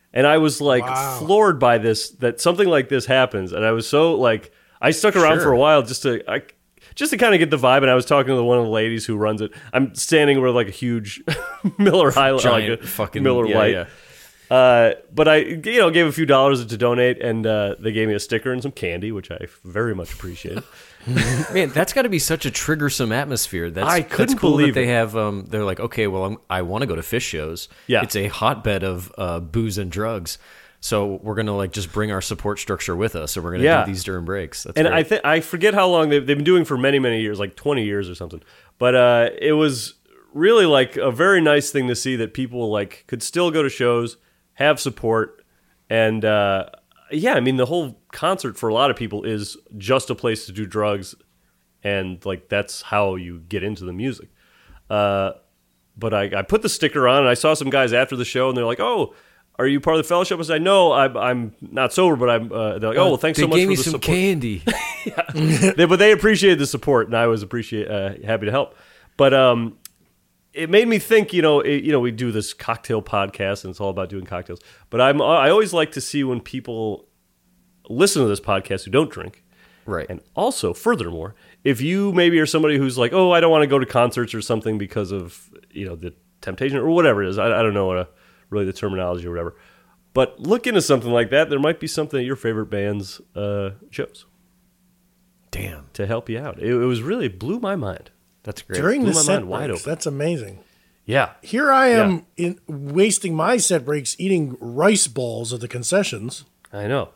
S4: And I was like floored by this, that something like this happens. And I was so like, I stuck around for a while just to kind of get the vibe. And I was talking to one of the ladies who runs it. I'm standing with like a huge Miller High Life, like a fucking Miller Lite. Yeah. But I, gave a few dollars to donate, and they gave me a sticker and some candy, which I very much appreciated.
S3: Man, that's got to be such a triggersome atmosphere.
S4: I couldn't
S3: cool
S4: believe
S3: that they have. They're like, okay, well, I want to go to Fish shows.
S4: Yeah,
S3: it's a hotbed of booze and drugs. So we're gonna like just bring our support structure with us. So we're gonna do these during breaks. That's great.
S4: I forget how long they've been doing for many years, like 20 years or something. But it was really like a very nice thing to see that people like could still go to shows, have support, and I mean the whole concert for a lot of people is just a place to do drugs, and like that's how you get into the music. But I put the sticker on, and I saw some guys after the show, and they're like, "Oh, are you part of the fellowship?" I said, "No, I'm not sober, but I'm." They're like, "Oh, well, thanks so much for the support."
S3: They gave me some
S4: candy. But they appreciated the support, and I was happy to help. But it made me think. We do this cocktail podcast, and it's all about doing cocktails. But I always like to see when people listen to this podcast who don't drink.
S3: Right.
S4: And also, furthermore, if you maybe are somebody who's like, "Oh, I don't want to go to concerts or something because of the temptation or whatever it is," I don't know really the terminology or whatever. But look into something like that. There might be something at your favorite band's shows.
S3: Damn.
S4: To help you out. It was really blew my mind.
S3: That's great.
S5: During
S4: blew
S5: the
S4: my
S5: set
S4: mind wide
S5: breaks,
S4: open.
S5: that's amazing.
S4: Yeah.
S5: Here I am wasting my set breaks eating rice balls at the concessions.
S4: I know.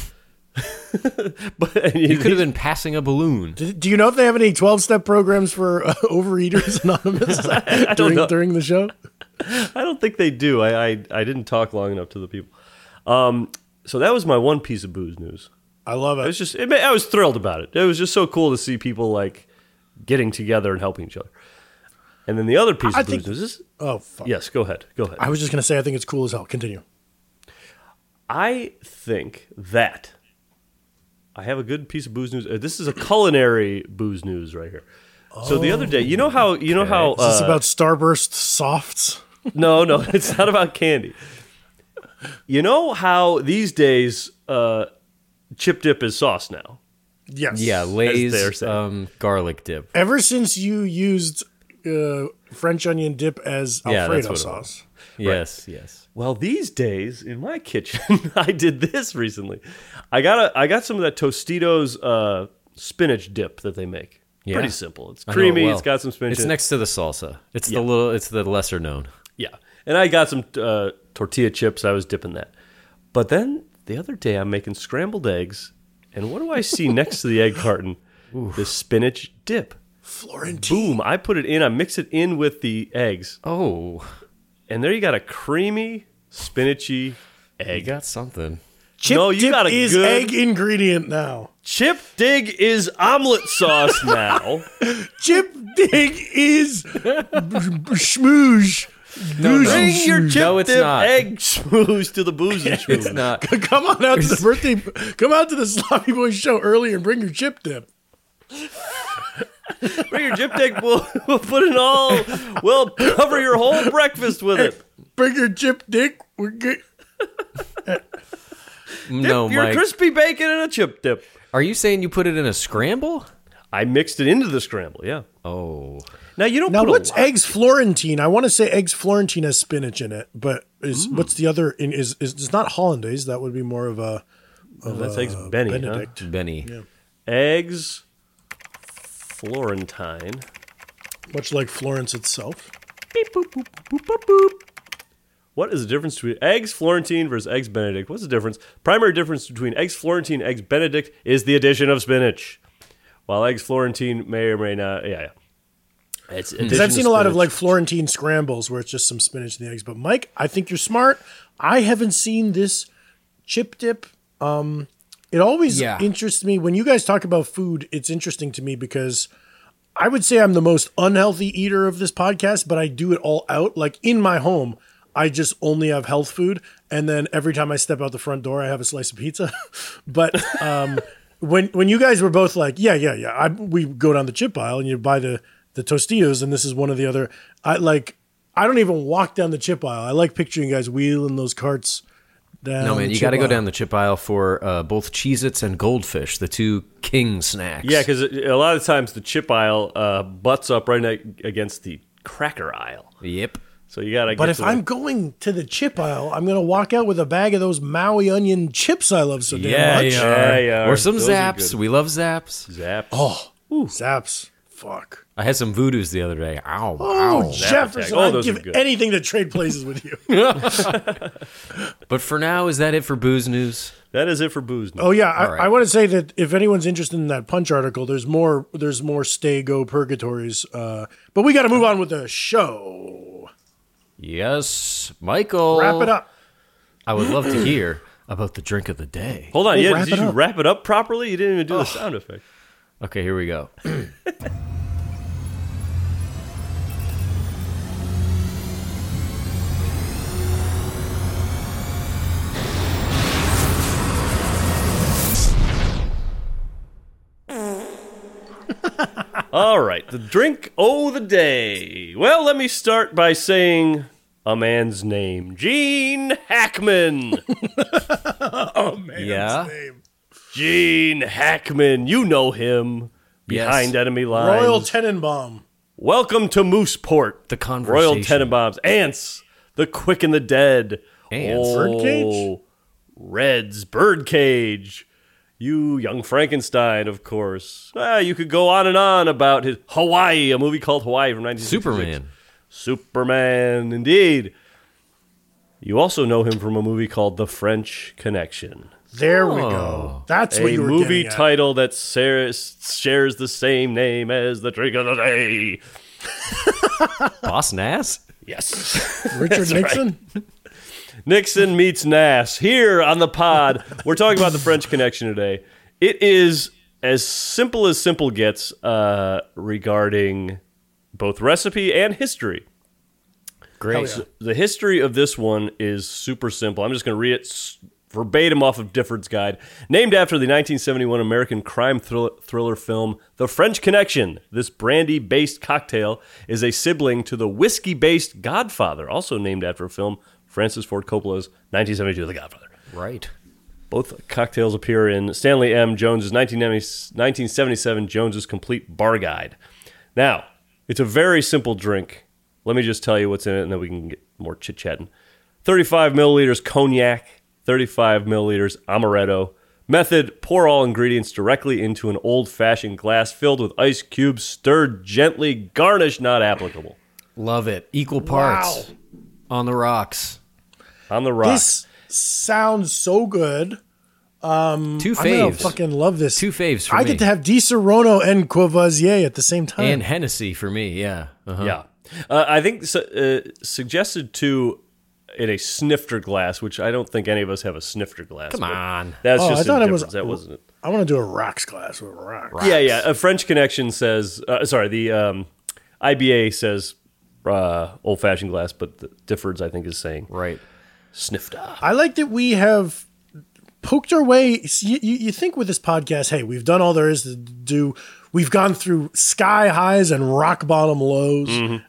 S4: But
S3: you could have been passing a balloon.
S5: Do you know if they have any 12-step programs for Overeaters Anonymous during the show?
S4: I don't think they do. I didn't talk long enough to the people. So that was my one piece of booze news.
S5: I love it.
S4: It was just I was thrilled about it. It was just so cool to see people like getting together and helping each other. And then the other piece of booze news is
S5: fuck.
S4: Yes, go ahead.
S5: I was just going to say I think it's cool as hell. Continue.
S4: I think that I have a good piece of booze news. This is a culinary booze news right here. So the other day, you know how
S5: is this about Starburst softs?
S4: No, it's not about candy. You know how these days chip dip is sauce now?
S5: Yes.
S3: Yeah, Lay's garlic dip.
S5: Ever since you used French onion dip as Alfredo sauce.
S3: Yes.
S4: Well, these days in my kitchen, I did this recently. I got some of that Tostitos spinach dip that they make.
S3: Yeah.
S4: Pretty simple. It's creamy.
S3: Well.
S4: It's got some spinach.
S3: It's next to the salsa. It's the lesser known.
S4: Yeah. And I got some tortilla chips. I was dipping that. But then the other day I'm making scrambled eggs, and what do I see next to the egg carton? This spinach dip.
S5: Florentine.
S4: Boom. I put it in. I mix it in with the eggs.
S3: Oh.
S4: And there you got a creamy, spinachy egg.
S3: You got something.
S5: Chip dip
S4: got a
S5: is
S4: good
S5: egg ingredient now.
S4: Chip dig is omelet sauce now.
S5: Chip dig is schmooze.
S4: Bring your chip dip
S3: not.
S4: egg schmooze to the booze and schmooze.
S3: It's not.
S5: Come on out to the birthday. Come out to the Sloppy Boys show early and bring your chip dip.
S4: Bring your chip dip. We'll put it all. We'll cover your whole breakfast with it.
S5: Bring your chip dick. We're good.
S3: No,
S4: your
S3: Mike.
S4: crispy bacon in a chip dip.
S3: Are you saying you put it in a scramble?
S4: I mixed it into the scramble. Yeah.
S3: Oh.
S4: Now you don't.
S5: Now
S4: put
S5: what's
S4: a lot.
S5: eggs Florentine? I want to say eggs Florentine has spinach in it, but what's the other? Is it's not hollandaise? That would be more of a.
S4: That's eggs Benny.
S5: Benedict.
S4: Huh?
S3: Benny.
S5: Yeah.
S4: Eggs Florentine.
S5: Much like Florence itself.
S4: Beep, boop, boop, boop, boop, boop. What is the difference between eggs Florentine versus eggs Benedict? What's the difference? Primary difference between eggs Florentine and eggs Benedict is the addition of spinach. While eggs Florentine may or may not, yeah.
S5: Because I've seen a lot of like Florentine scrambles where it's just some spinach in the eggs. But Mike, I think you're smart. I haven't seen this chip dip. It always interests me when you guys talk about food. It's interesting to me because I would say I'm the most unhealthy eater of this podcast, but I do it all out. Like in my home, I just only have health food, and then every time I step out the front door, I have a slice of pizza. But when you guys were both like, we go down the chip aisle and you buy the Tostitos, and this is one of the other. I don't even walk down the chip aisle. I like picturing you guys wheeling those carts
S3: No, man, you got to go down the chip aisle for both Cheez-Its and Goldfish, the two king snacks.
S4: Yeah, because a lot of times the chip aisle butts up right against the cracker aisle.
S3: Yep.
S4: So you got to.
S5: But if I'm going to the chip aisle, I'm going to walk out with a bag of those Maui onion chips I love so damn much.
S4: Yeah.
S3: Or some
S4: Those are
S3: Zaps.
S4: good.
S3: We love Zaps.
S4: Zaps.
S5: Oh, Zaps. Fuck.
S3: I had some Voodoos the other day. Ow,
S5: Oh,
S3: ow.
S5: Jefferson,
S4: Oh,
S5: I'd
S4: those are
S5: give
S4: good.
S5: anything to trade places with you.
S3: But for now, is that it for booze news?
S4: That is it for booze.
S5: Oh yeah,
S3: All right.
S5: I want to say that if anyone's interested in that Punch article, there's more stay go purgatories. But we got to move on with the show.
S3: Yes, Michael.
S5: Wrap it up.
S3: I would love to hear about the drink of the day.
S4: Hold on.
S5: We'll
S4: Yeah,
S5: wrap
S4: did
S5: it
S4: you
S5: up.
S4: wrap it up properly? You didn't even do the sound effect.
S3: Okay, here we go.
S4: All right, the drink o' the day. Well, let me start by saying a man's name, Gene Hackman.
S5: Oh man,
S3: Yeah?
S5: name.
S4: Gene Hackman, you know him.
S3: Yes.
S4: Behind enemy lines.
S5: Royal Tenenbaum.
S4: Welcome to Mooseport.
S3: The conversation.
S4: Royal Tenenbaums. Ants. The Quick and the Dead.
S3: Ants.
S5: Birdcage?
S4: Reds. Birdcage. You Young Frankenstein, of course. You could go on and on about his Hawaii, a movie called Hawaii from 1966. Superman, indeed. You also know him from a movie called The French Connection.
S5: There we go. That's what
S4: A
S5: you were
S4: movie
S5: getting at.
S4: title that shares the same name as the drink of the day.
S3: Boss Nass?
S4: Yes.
S5: Richard Nixon.
S4: Nixon meets Nass. Here on the pod, we're talking about the French Connection today. It is as simple gets regarding both recipe and history.
S3: Great.
S4: So the history of this one is super simple. I'm just going to read it verbatim off of Difford's Guide. Named after the 1971 American crime thriller film The French Connection, this brandy-based cocktail is a sibling to the whiskey-based Godfather, also named after a film Francis Ford Coppola's 1972 The Godfather.
S3: Right.
S4: Both cocktails appear in Stanley M. Jones's 1977 Jones's Complete Bar Guide. Now, it's a very simple drink. Let me just tell you what's in it, and then we can get more chit-chatting. 35 milliliters cognac, 35 milliliters amaretto. Method, pour all ingredients directly into an old-fashioned glass filled with ice cubes, stirred gently, garnish not applicable.
S3: Love it. Equal parts. On the rocks.
S4: On the rocks.
S5: This sounds so good.
S3: Two
S5: I'm gonna
S3: faves.
S5: fucking love this.
S3: Two faves for
S5: I
S3: me.
S5: get to have Di Serono and Courvoisier at the same time.
S3: And Hennessy for me, yeah. Uh-huh.
S4: Yeah. I think suggested to in a snifter glass, which I don't think any of us have a snifter glass.
S3: Come
S4: but
S3: on.
S4: That's
S5: Oh,
S4: just
S5: I thought
S4: a
S5: it was-
S4: difference. That wasn't it.
S5: I want to do a rocks glass with rocks.
S4: Yeah. A French Connection says, the IBA says old-fashioned glass, but the Difford's, I think, is saying
S3: Right.
S4: snifter.
S5: I like that we have poked our way. You think with this podcast, hey, we've done all there is to do. We've gone through sky highs and rock bottom lows.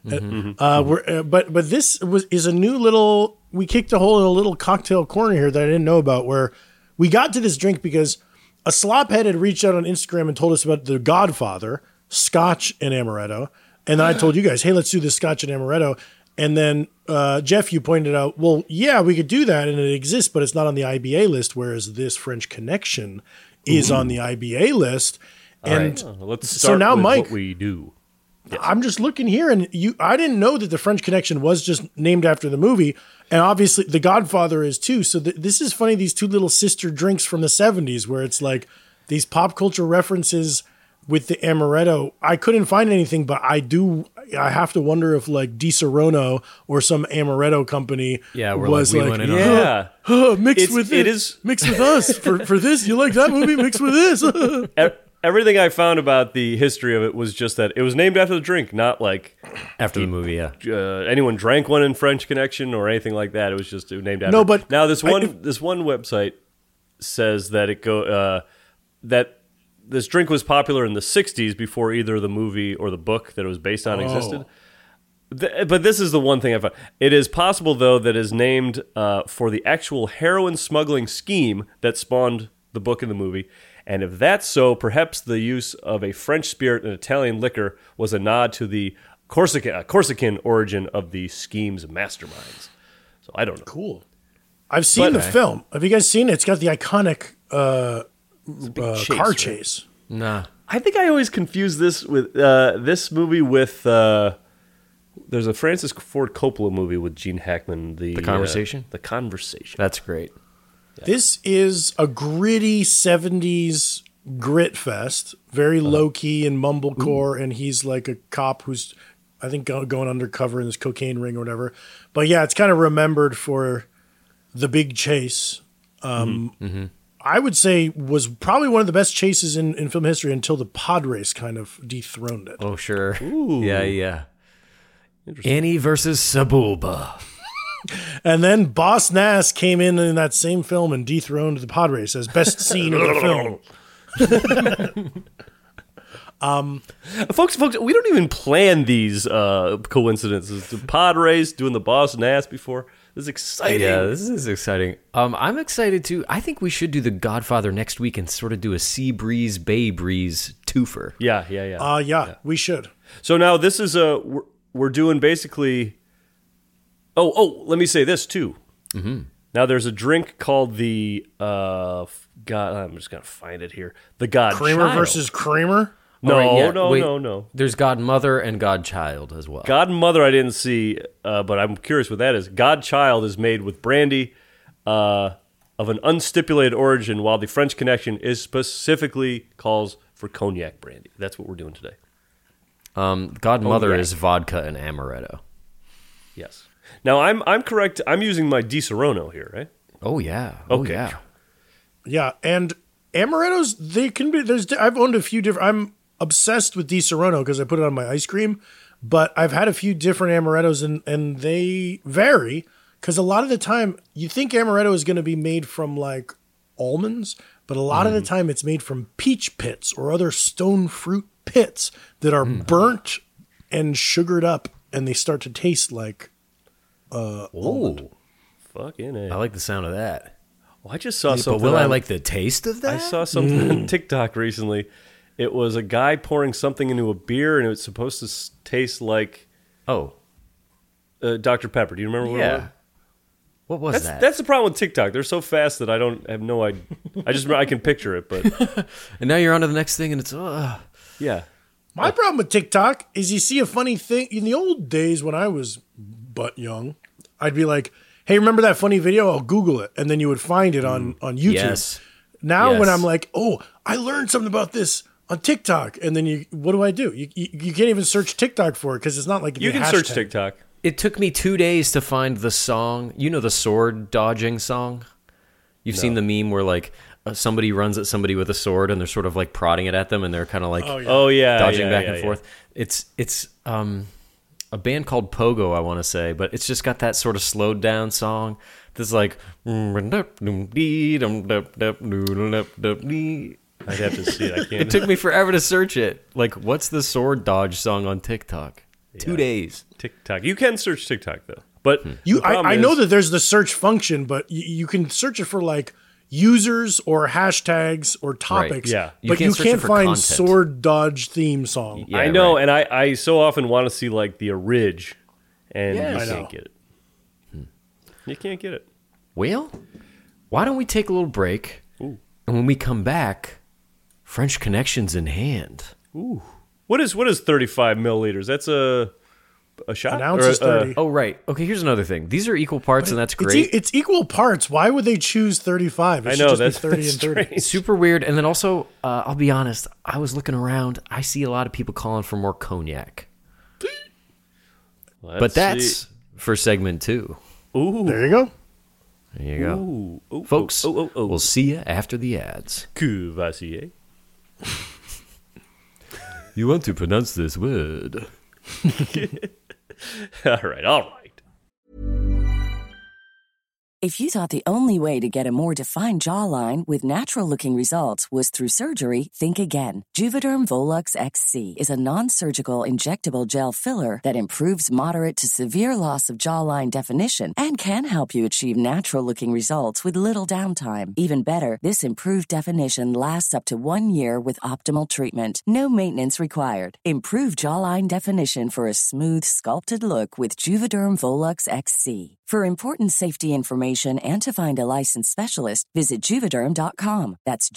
S5: But this is a new little. We kicked a hole in a little cocktail corner here that I didn't know about. Where we got to this drink because a slophead had reached out on Instagram and told us about the Godfather, Scotch and amaretto, and then I told you guys, hey, let's do the Scotch and amaretto. And then, Jeff, you pointed out, well, yeah, we could do that, and it exists, but it's not on the IBA list, whereas this French Connection is on the IBA list. And
S4: Let's
S5: So
S4: start
S5: now,
S4: with
S5: Mike-
S4: what we do.
S5: I'm just looking here, and I didn't know that the French Connection was just named after the movie, and obviously The Godfather is too. So this is funny, these two little sister drinks from the 70s, where it's like these pop culture references with the amaretto. I couldn't find anything, but I have to wonder if like Di Serono or some amaretto company was
S3: we
S5: like,
S3: went in on
S4: Yeah.
S5: mixed with
S4: it is-
S5: mixed with us for this. You like that movie? Mixed with this.
S4: Everything I found about the history of it was just that it was named after the drink, not like
S3: After the movie, yeah.
S4: anyone drank one in French Connection or anything like that. It was just named after.
S5: No, but
S4: now this one website says that that this drink was popular in the 60s before either the movie or the book that it was based on existed. But this is the one thing I found. It is possible, though, that is named for the actual heroin smuggling scheme that spawned the book and the movie. And if that's so, perhaps the use of a French spirit and Italian liquor was a nod to the Corsican origin of the scheme's masterminds. So I don't know.
S5: Cool. I've seen the film. Have you guys seen it? It's got the iconic car chase.
S3: Nah.
S4: I think I always confuse this with this movie with there's a Francis Ford Coppola movie with Gene Hackman. The
S3: Conversation?
S4: The Conversation.
S3: That's great.
S5: Yeah. This is a gritty 70s grit fest, very low key and mumblecore, and he's like a cop who's, I think, going undercover in this cocaine ring or whatever. But yeah, it's kind of remembered for the big chase. I would say was probably one of the best chases in film history until the pod race kind of dethroned it.
S3: Oh, sure.
S4: Ooh.
S3: Yeah. Annie versus Sabulba.
S5: And then Boss Nass came in that same film and dethroned the pod race as best scene of the film.
S4: Folks, we don't even plan these coincidences. The pod race, doing the Boss Nass before. This is exciting.
S3: Yeah, this is exciting. I'm excited too. I think we should do The Godfather next week and sort of do a Sea Breeze, Bay Breeze twofer.
S4: Yeah.
S5: We should.
S4: So now this is we're doing basically. Let me say this too. Mm-hmm. Now there's a drink called the God. I'm just gonna find it here. The God
S5: Kramer
S4: Child.
S5: versus Kramer.
S4: No.
S3: There's Godmother and Godchild as well.
S4: Godmother I didn't see, but I'm curious what that is. Godchild is made with brandy of an unstipulated origin, while the French Connection is specifically calls for cognac brandy. That's what we're doing today.
S3: Godmother is vodka and amaretto.
S4: Yes. Now I'm correct. I'm using my Di Serono here, right?
S3: Oh yeah.
S4: Okay.
S5: Yeah, and amarettos, they can be. I've owned a few different. I'm obsessed with Di Serono because I put it on my ice cream, but I've had a few different amarettos and they vary because a lot of the time you think amaretto is going to be made from like almonds, but a lot of the time it's made from peach pits or other stone fruit pits that are burnt and sugared up, and they start to taste like almond.
S4: Fucking A.
S3: I like the sound of that.
S4: Well, I just saw something.
S3: But will I like the taste of that?
S4: I saw something on TikTok recently. It was a guy pouring something into a beer, and it was supposed to taste like Dr. Pepper. Do you remember what it was?
S3: What was that?
S4: That's the problem with TikTok. They're so fast that I have no idea. I can picture it, but
S3: and now you're on to the next thing, and it's
S4: yeah.
S5: My problem with TikTok is you see a funny thing. In the old days when I was but young, I'd be like, hey, remember that funny video? I'll Google it. And then you would find it on YouTube.
S3: Yes.
S5: Now when I'm like, oh, I learned something about this on TikTok. And then what do? You can't even search TikTok for it because it's not like
S4: you can search TikTok.
S3: It took me 2 days to find the song. You know the sword dodging song? You've seen the meme where like somebody runs at somebody with a sword and they're sort of like prodding it at them and they're kind of like dodging back and forth. It's a band called Pogo, I want to say, but it's just got that sort of slowed down song. This like I'd have
S4: to see it. I can't.
S3: It took me forever to search it. Like, what's the sword dodge song on TikTok? 2 days.
S4: TikTok. You can search TikTok though, but
S5: I know that there's the search function, but you can search it for like users or hashtags or topics.
S4: Yeah.
S5: But you can't find content. Sword dodge theme song.
S4: Yeah, I know, and I so often want to see like the orig, and you can't get it. You can't get it.
S3: Well, why don't we take a little break?
S4: Ooh.
S3: And when we come back, French Connections in hand.
S4: Ooh. What is 35 milliliters? That's a shot?
S5: An ounce is 30.
S3: Oh, right. Okay, here's another thing. These are equal parts, and that's great.
S5: It's equal parts. Why would they choose 35?
S4: I know, that's
S5: 30 and 30.
S3: It's super weird. And then also, I'll be honest, I was looking around. I see a lot of people calling for more cognac. But that's for segment 2.
S4: Ooh.
S5: There you go.
S3: There you go.
S4: Ooh.
S3: Folks, we'll see you after the ads.
S4: Courvoisier.
S3: You want to pronounce this word.
S4: All right.
S7: If you thought the only way to get a more defined jawline with natural-looking results was through surgery, think again. Juvederm Volux XC is a non-surgical injectable gel filler that improves moderate to severe loss of jawline definition and can help you achieve natural-looking results with little downtime. Even better, this improved definition lasts up to 1 year with optimal treatment. No maintenance required. Improve jawline definition for a smooth, sculpted look with Juvederm Volux XC. For important safety information and to find a licensed specialist, visit Juvederm.com. That's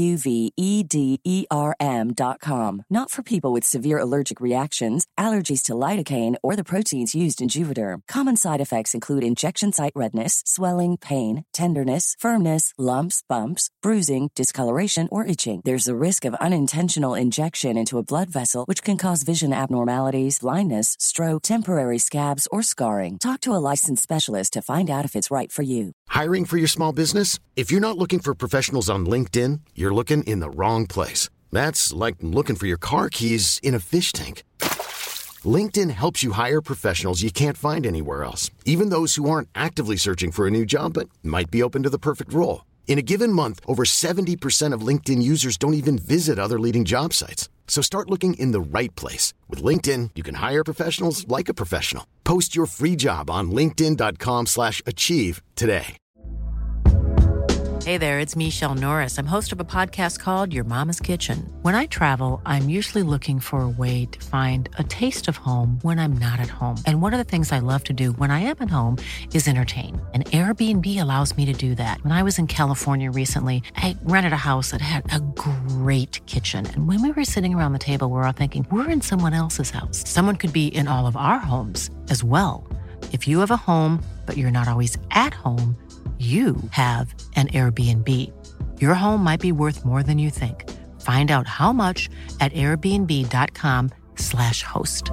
S7: JUVEDERM.com. Not for people with severe allergic reactions, allergies to lidocaine, or the proteins used in Juvederm. Common side effects include injection site redness, swelling, pain, tenderness, firmness, lumps, bumps, bruising, discoloration, or itching. There's a risk of unintentional injection into a blood vessel, which can cause vision abnormalities, blindness, stroke, temporary scabs, or scarring. Talk to a licensed specialist to find out if it's right for you.
S8: Hiring for your small business? If you're not looking for professionals on LinkedIn, you're looking in the wrong place. That's like looking for your car keys in a fish tank. LinkedIn helps you hire professionals you can't find anywhere else, even those who aren't actively searching for a new job but might be open to the perfect role. In a given month, over 70% of LinkedIn users don't even visit other leading job sites. So start looking in the right place. With LinkedIn, you can hire professionals like a professional. Post your free job on linkedin.com/achieve today.
S1: Hey there, it's Michelle Norris. I'm host of a podcast called Your Mama's Kitchen. When I travel, I'm usually looking for a way to find a taste of home when I'm not at home. And one of the things I love to do when I am at home is entertain. And Airbnb allows me to do that. When I was in California recently, I rented a house that had a great kitchen. And when we were sitting around the table, we're all thinking, we're in someone else's house. Someone could be in all of our homes as well. If you have a home, but you're not always at home, you have an Airbnb. Your home might be worth more than you think. Find out how much at airbnb.com/host.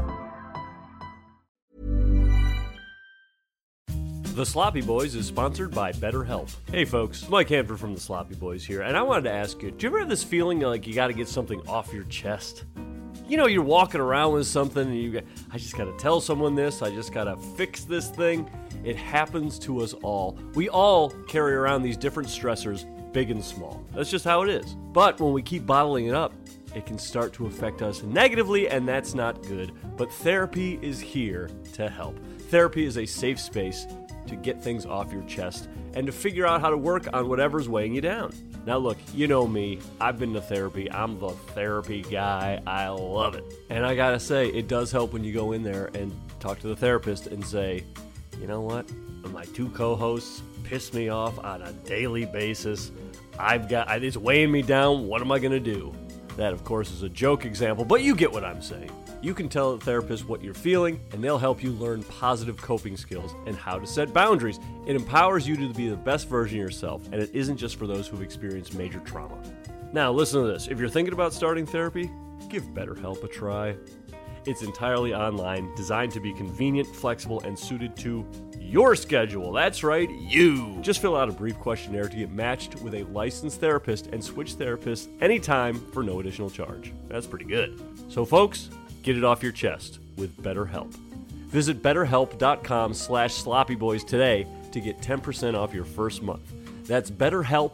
S4: The Sloppy Boys is sponsored by BetterHelp. Hey folks, Mike Hanford from The Sloppy Boys here, and I wanted to ask you, do you ever have this feeling like you got to get something off your chest? You know, you're walking around with something and I just got to tell someone this, I just got to fix this thing. It happens to us all. We all carry around these different stressors, big and small. That's just how it is. But when we keep bottling it up, it can start to affect us negatively, and that's not good. But therapy is here to help. Therapy is a safe space to get things off your chest and to figure out how to work on whatever's weighing you down. Now look, you know me, I've been to therapy, I'm the therapy guy, I love it. And I gotta say, it does help when you go in there and talk to the therapist and say, you know what, my two co-hosts piss me off on a daily basis, it's weighing me down, what am I gonna do? That of course is a joke example, but you get what I'm saying. You can tell the therapist what you're feeling, and they'll help you learn positive coping skills and how to set boundaries. It empowers you to be the best version of yourself, and it isn't just for those who've experienced major trauma. Now, listen to this. If you're thinking about starting therapy, give BetterHelp a try. It's entirely online, designed to be convenient, flexible, and suited to your schedule. That's right, you. Just fill out a brief questionnaire to get matched with a licensed therapist and switch therapists anytime for no additional charge. That's pretty good. So, folks, get it off your chest with BetterHelp. Visit BetterHelp.com/SloppyBoys today to get 10% off your first month. That's BetterHelp,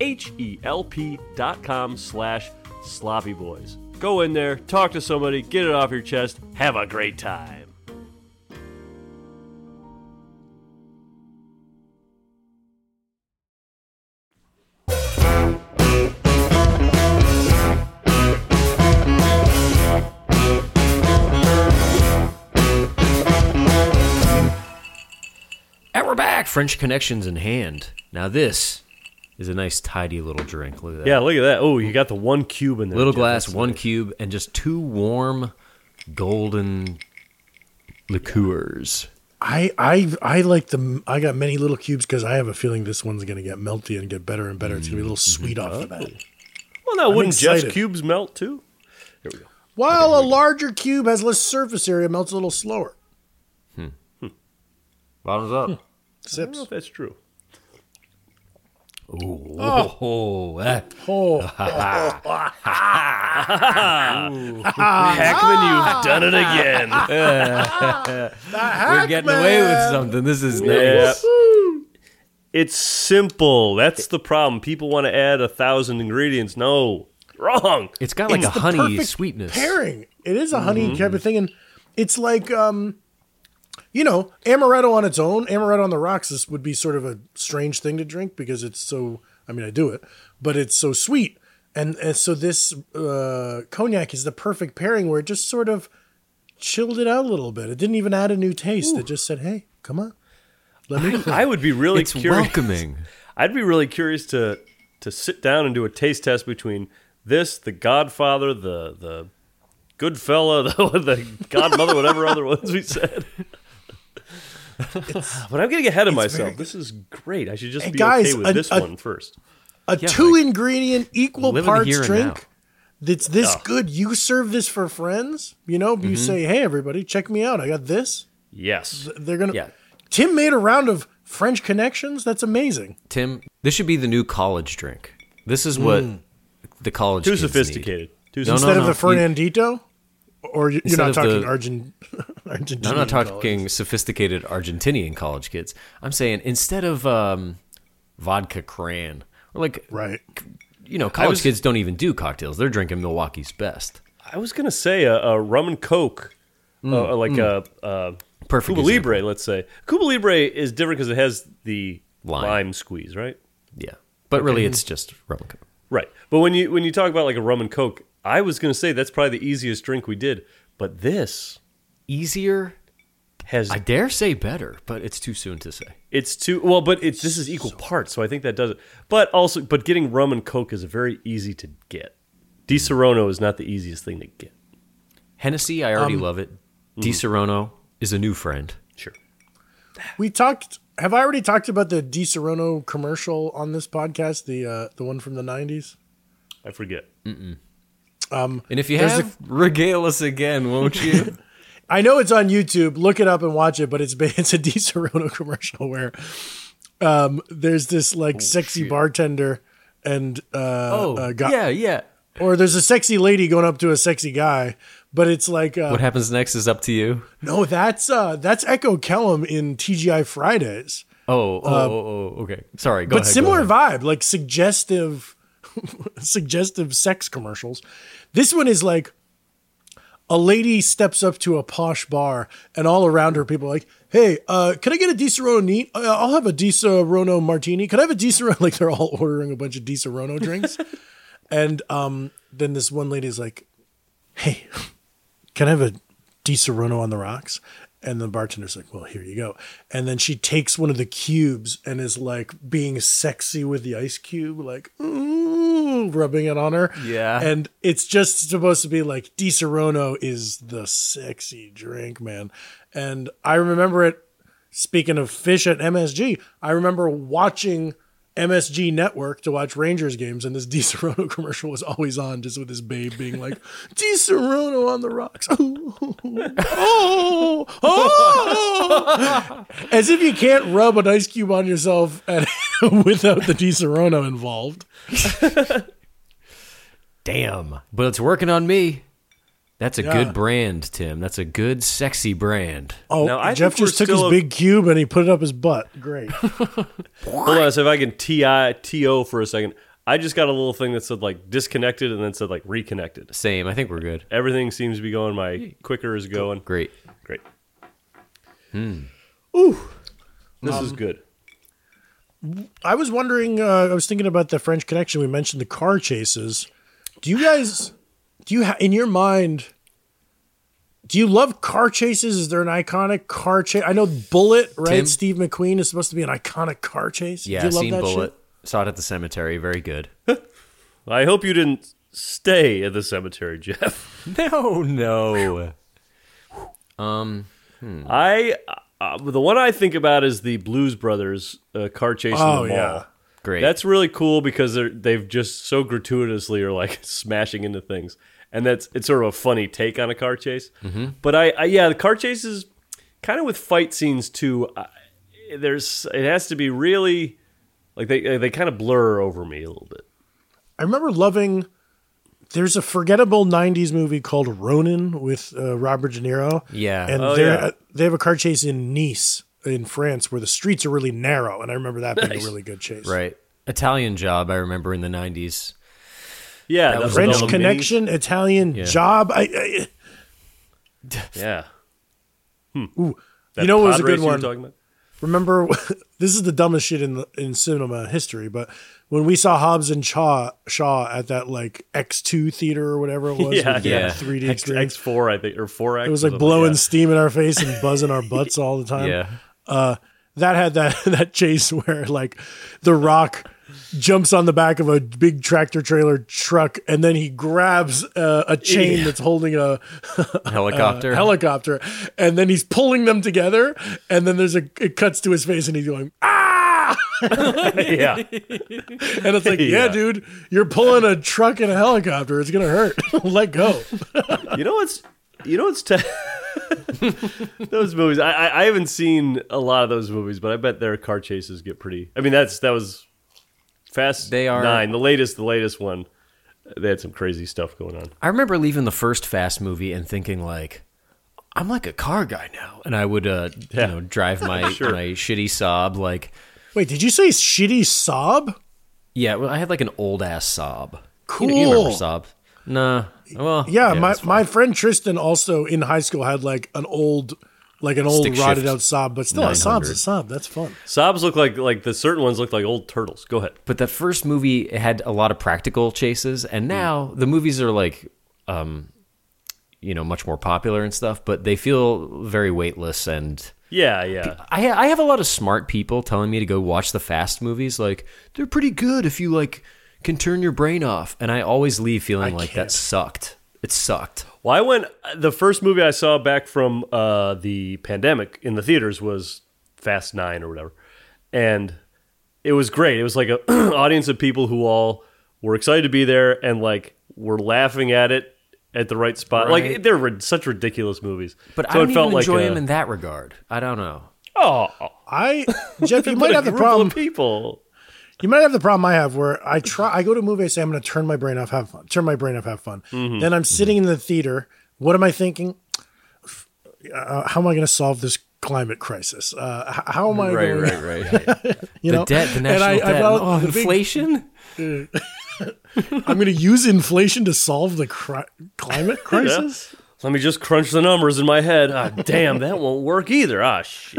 S4: HELP.com/SloppyBoys. Go in there, talk to somebody, get it off your chest, have a great time.
S3: And we're back. French connections in hand. Now this is a nice, tidy little drink. Look at that.
S4: Yeah, look at that. Oh, you got the 1 cube in there.
S3: Little
S4: Jeff.
S3: glass,
S4: That's
S3: 1
S4: nice.
S3: cube, and just 2 warm, golden liqueurs.
S5: I like them. I got many little cubes because I have a feeling this one's going to get melty and get better and better. It's going to be a little sweet off the bat.
S4: Well, now,
S5: I'm
S4: wouldn't Jeff's
S5: excited.
S4: cubes melt too? Here we go.
S5: While a larger cube has less surface area, melts a little slower.
S3: Bottoms up.
S4: I don't
S5: Sips.
S4: know if that's true. Hackman, you've done it again.
S3: We're getting away with something. This is
S4: Yeah.
S3: nice.
S4: It's simple. That's the problem. People want to add 1,000 ingredients. No, wrong.
S3: It's got like
S5: It's
S3: a
S5: the
S3: honey
S5: perfect
S3: sweetness.
S5: pairing. It is a honey type of thing, and it's like amaretto on its own. Amaretto on the rocks would be sort of a strange thing to drink because it's so. I mean, I do it, but it's so sweet, and so this cognac is the perfect pairing where it just sort of chilled it out a little bit. It didn't even add a new taste. It just said, "Hey, come on, let me."
S4: I would be really
S3: It's
S4: curious.
S3: welcoming.
S4: I'd be really curious to sit down and do a taste test between this, the Godfather, the Goodfella, the Godmother, whatever other ones we said. But I'm getting ahead of myself. This is great. I should just be
S5: guys,
S4: okay with this one first.
S5: A 2-ingredient equal
S3: live in the
S5: parts
S3: here and
S5: drink
S3: now.
S5: that's this good. You serve this for friends. You say, "Hey, everybody, check me out. I got this."
S4: Yes.
S5: They're gonna.
S3: Yeah.
S5: Tim made a round of French connections. That's amazing.
S3: Tim, this should be the new college drink. This is what the college
S4: Too
S3: kids
S4: sophisticated. Too
S3: No,
S5: Instead
S3: no,
S5: of the Fernandito, or you're
S3: Instead
S5: not
S3: of
S5: talking
S3: the-
S5: Argentinian.
S3: No, I'm not talking
S5: college.
S3: sophisticated Argentinian college kids. I'm saying instead of vodka cran, or like,
S5: Right.
S3: college kids don't even do cocktails. They're drinking Milwaukee's Best.
S4: I was going to say a rum and coke, like a
S3: Perfect
S4: Cuba
S3: example.
S4: Libre, let's say. Cuba Libre is different because it has the
S3: Lime.
S4: lime squeeze, right?
S3: Yeah. But really, it's just rum and coke.
S4: Right. But when you talk about like a rum and coke, I was going to say that's probably the easiest drink we did. But this
S3: Easier,
S4: has
S3: I dare say better, but it's too soon to say.
S4: it's too well, but this is equal parts, so I think that does it. But getting rum and coke is very easy to get. Di Serono is not the easiest thing to get.
S3: Hennessy, I already love it. Di Serono is a new friend.
S4: Sure.
S5: We talked. Have I already talked about the Di Serono commercial on this podcast? The one from the 90s.
S4: I forget.
S3: And if you
S5: There's
S3: have, regale us again, won't you?
S5: I know it's on YouTube. Look it up and watch it. But it's a Di Serono commercial where there's this sexy bartender and guy,
S3: yeah.
S5: or there's a sexy lady going up to a sexy guy. But it's like
S3: What happens next is up to you.
S5: no, that's Echo Kellum in TGI Fridays.
S3: Okay. Sorry, go
S5: But
S3: ahead.
S5: similar
S3: go ahead.
S5: vibe, like suggestive sex commercials. This one is like a lady steps up to a posh bar, and all around her, people are like, "Hey, can I get a Di Serono neat? I'll have a Di Serono martini. Can I have a Di Serono?" Like they're all ordering a bunch of Di Serono drinks, and then this one lady is like, "Hey, can I have a Di Serono on the rocks?" And the bartender's like, "Well, here you go." And then she takes one of the cubes and is like being sexy with the ice cube, like rubbing it on her.
S3: Yeah.
S5: And it's just supposed to be like Di Serono is the sexy drink, man. And I remember it. Speaking of fish at MSG, I remember watching MSG Network to watch Rangers games, and this Di Serono commercial was always on, just with this babe being like, "Di Serono on the rocks." Oh. As if you can't rub an ice cube on yourself without the Di Serono involved.
S3: Damn. But it's working on me. That's a
S5: Yeah.
S3: good brand, Tim. That's a good, sexy brand.
S5: Oh,
S4: Now, I
S5: Jeff
S4: think we're
S5: just took his
S4: still
S5: big cube and he put it up his butt. Great.
S4: Hold on, so if I can TO for a second. I just got a little thing that said like disconnected and then said like reconnected.
S3: Same. I think we're good.
S4: Everything seems to be going. My clicker is going.
S3: Great.
S4: Great.
S5: Ooh.
S4: This is good.
S5: I was wondering, I was thinking about the French Connection. We mentioned the car chases. Do you guys, in your mind, do you love car chases? Is there an iconic car chase? I know Bullet, right?
S3: Tim?
S5: Steve McQueen is supposed to be an iconic car chase.
S3: Yeah,
S5: do you love
S3: seen
S5: that
S3: Bullet.
S5: shit?
S3: Saw it at the cemetery. Very good.
S4: I hope you didn't stay at the cemetery, Jeff.
S3: No.
S4: I the one I think about is the Blues Brothers car chase in
S5: Oh,
S4: the mall.
S5: yeah.
S3: Great.
S4: That's really cool because they've just so gratuitously are like smashing into things, and it's sort of a funny take on a car chase. Mm-hmm. But the car chases kind of with fight scenes too. It has to be really like they kind of blur over me a little bit.
S5: I remember loving. There's a forgettable '90s movie called Ronin with Robert De Niro.
S3: Yeah.
S5: and
S4: Oh,
S5: they
S4: yeah.
S5: have a car chase in Nice, in France where the streets are really narrow, and I remember that being
S4: Nice.
S5: a really good chase.
S3: Right. Italian Job, I remember in the 90s.
S4: Yeah,
S3: That
S4: that
S3: was
S5: French
S4: all the
S5: Connection, Italian
S3: Yeah.
S5: Job.
S4: minis. Yeah.
S5: Ooh,
S4: That
S5: you know what was
S4: pod
S5: a good
S4: race you were
S5: one?
S4: talking about?
S5: Remember, this is the dumbest shit in cinema history, but when we saw Hobbs and Shaw at that like X2 theater or whatever it was,
S4: Yeah,
S5: with the
S3: yeah.
S5: 3D experience,
S4: X4, I think, or 4X.
S5: it was like blowing steam in our face and buzzing our butts all the time.
S3: Yeah.
S5: That had that chase where like The Rock jumps on the back of a big tractor trailer truck and then he grabs a chain that's holding a
S3: Helicopter.
S5: and then he's pulling them together and then it cuts to his face and he's going ah
S4: Yeah.
S5: and it's like yeah
S4: Yeah.
S5: dude, you're pulling a truck and a helicopter, it's gonna hurt. Let go.
S4: You know what's those movies. I haven't seen a lot of those movies, but I bet their car chases get pretty. I mean, that was Fast
S3: They are-
S4: 9, the latest one. They had some crazy stuff going on.
S3: I remember leaving the first Fast movie and thinking like, I'm like a car guy now, and I would drive my my shitty Saab like.
S5: Wait, did you say shitty Saab?
S3: Yeah, well, I had like an old ass Saab.
S5: Cool.
S3: You remember Saab? Nah. Well,
S5: Yeah,
S3: it's fine.
S5: my friend Tristan also in high school had like an old
S3: Stick
S5: rotted
S3: shift
S5: out Saab, but still a
S3: 900.
S5: Saab's a Saab. That's fun.
S4: Saabs look like the certain ones look like old turtles. Go ahead.
S3: But that first movie had a lot of practical chases, and now the movies are like, much more popular and stuff. But they feel very weightless, and
S4: Yeah.
S3: I have a lot of smart people telling me to go watch the Fast movies. Like they're pretty good if you like can turn your brain off, and I always leave feeling like
S5: can't.
S3: that sucked. It sucked.
S4: Well, the first movie I saw back from the pandemic in the theaters was Fast 9 or whatever. And it was great. It was like an audience of people who all were excited to be there and like were laughing at it at the right spot.
S3: Right.
S4: Like they're such ridiculous movies.
S3: But
S4: So
S3: I
S4: it
S3: don't
S4: felt
S3: even
S4: like
S3: enjoy
S4: a-
S3: them in that regard. I don't know.
S5: Jeff, you
S4: but
S5: might
S4: a
S5: have the
S4: group full
S5: problem.
S4: of people.
S5: You might have the problem I have where I go to a movie, I say I'm going to turn my brain off, have fun. Turn my brain off, have fun.
S4: Mm-hmm.
S5: Then I'm sitting in the theater. What am I thinking? How am I going to solve this climate crisis? How am I going?
S3: Right.
S5: You
S3: The
S5: know,
S3: debt, the
S5: And
S3: national
S5: I
S3: debt,
S5: felt the big-
S3: inflation.
S5: I'm going to use inflation to solve the climate crisis.
S4: Let me just crunch the numbers in my head. Ah, damn, that won't work either. Ah, shit.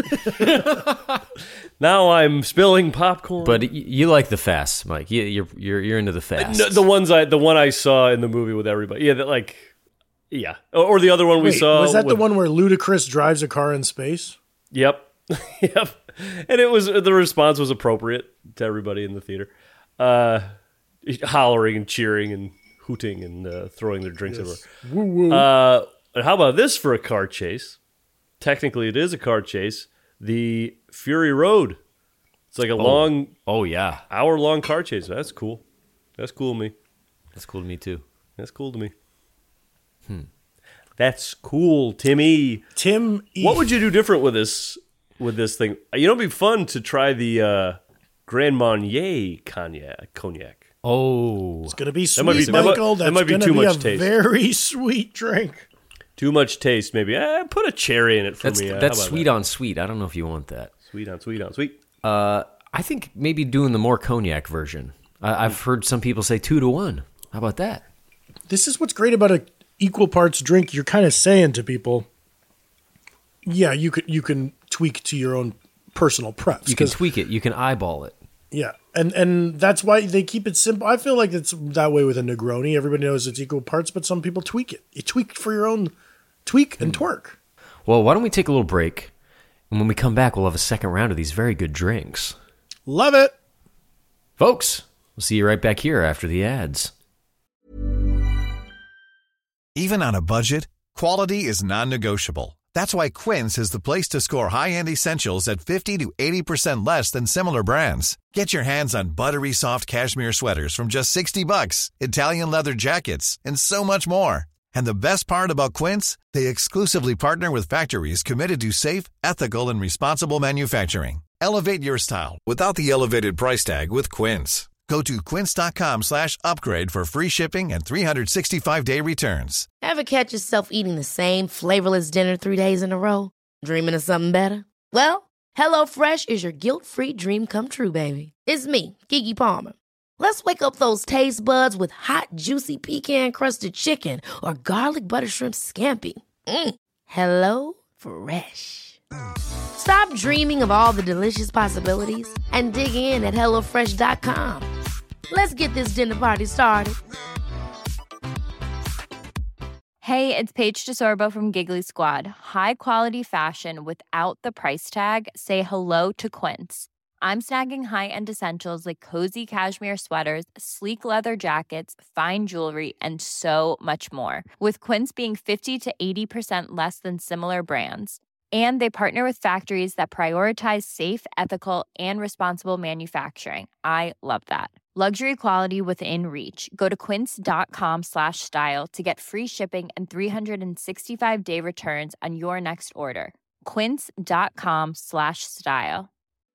S4: Now I'm spilling popcorn.
S3: But you like the Fast, Mike. You're into the Fast.
S4: No, the one I saw in the movie with everybody. Yeah, that like, yeah. Or the other one we
S5: Wait,
S4: saw.
S5: was that the
S4: with-
S5: one where Ludacris drives a car in space?
S4: Yep, yep. And the response was appropriate to everybody in the theater, hollering and cheering and hooting and throwing their drinks everywhere.
S5: Woo woo.
S4: And how about this for a car chase? Technically, it is a car chase. The Fury Road. It's like a long,
S3: Oh yeah,
S4: hour-long car chase. That's cool. That's cool to me.
S3: that's cool to me too.
S4: That's cool to me. That's cool, Timmy.
S5: Tim E.
S4: What would you do different with this thing? You know, it'd be fun to try the Grand Marnier cognac.
S3: Oh,
S5: It's gonna be sweet,
S4: might be-
S5: Michael.
S4: that might be
S5: That's
S4: too
S5: gonna
S4: much
S5: a
S4: taste.
S5: very sweet drink.
S4: Too much taste, maybe. Put a cherry in it for
S3: that's
S4: me. How
S3: that's
S4: about
S3: sweet
S4: that?
S3: on sweet. I don't know if you want that.
S4: Sweet on sweet on sweet.
S3: I think maybe doing the more cognac version. I've heard some people say 2 to 1. How about that?
S5: This is what's great about a equal parts drink. You're kind of saying to people, yeah, you can tweak to your own personal preference.
S3: You can tweak it. You can eyeball it.
S5: Yeah, and that's why they keep it simple. I feel like it's that way with a Negroni. Everybody knows it's equal parts, but some people tweak it. You tweak for your own tweak and twerk.
S3: Well, why don't we take a little break? And when we come back, we'll have a second round of these very good drinks.
S5: Love it.
S3: Folks, we'll see you right back here after the ads.
S9: Even on a budget, quality is non-negotiable. That's why Quince is the place to score high-end essentials at 50 to 80% less than similar brands. Get your hands on buttery soft cashmere sweaters from just $60, Italian leather jackets, and so much more. And the best part about Quince, they exclusively partner with factories committed to safe, ethical, and responsible manufacturing. Elevate your style without the elevated price tag with Quince. Go to quince.com/upgrade for free shipping and 365-day returns.
S10: Ever catch yourself eating the same flavorless dinner 3 days in a row? Dreaming of something better? Well, HelloFresh is your guilt-free dream come true, baby. It's me, Keke Palmer. Let's wake up those taste buds with hot, juicy pecan-crusted chicken or garlic butter shrimp scampi. Hello Fresh. Stop dreaming of all the delicious possibilities and dig in at HelloFresh.com. Let's get this dinner party started.
S11: Hey, it's Paige DeSorbo from Giggly Squad. High quality fashion without the price tag. Say hello to Quince. I'm snagging high-end essentials like cozy cashmere sweaters, sleek leather jackets, fine jewelry, and so much more. With Quince being 50 to 80% less than similar brands. And they partner with factories that prioritize safe, ethical, and responsible manufacturing. I love that. Luxury quality within reach. Go to quince.com/style to get free shipping and 365-day returns on your next order. Quince.com/style.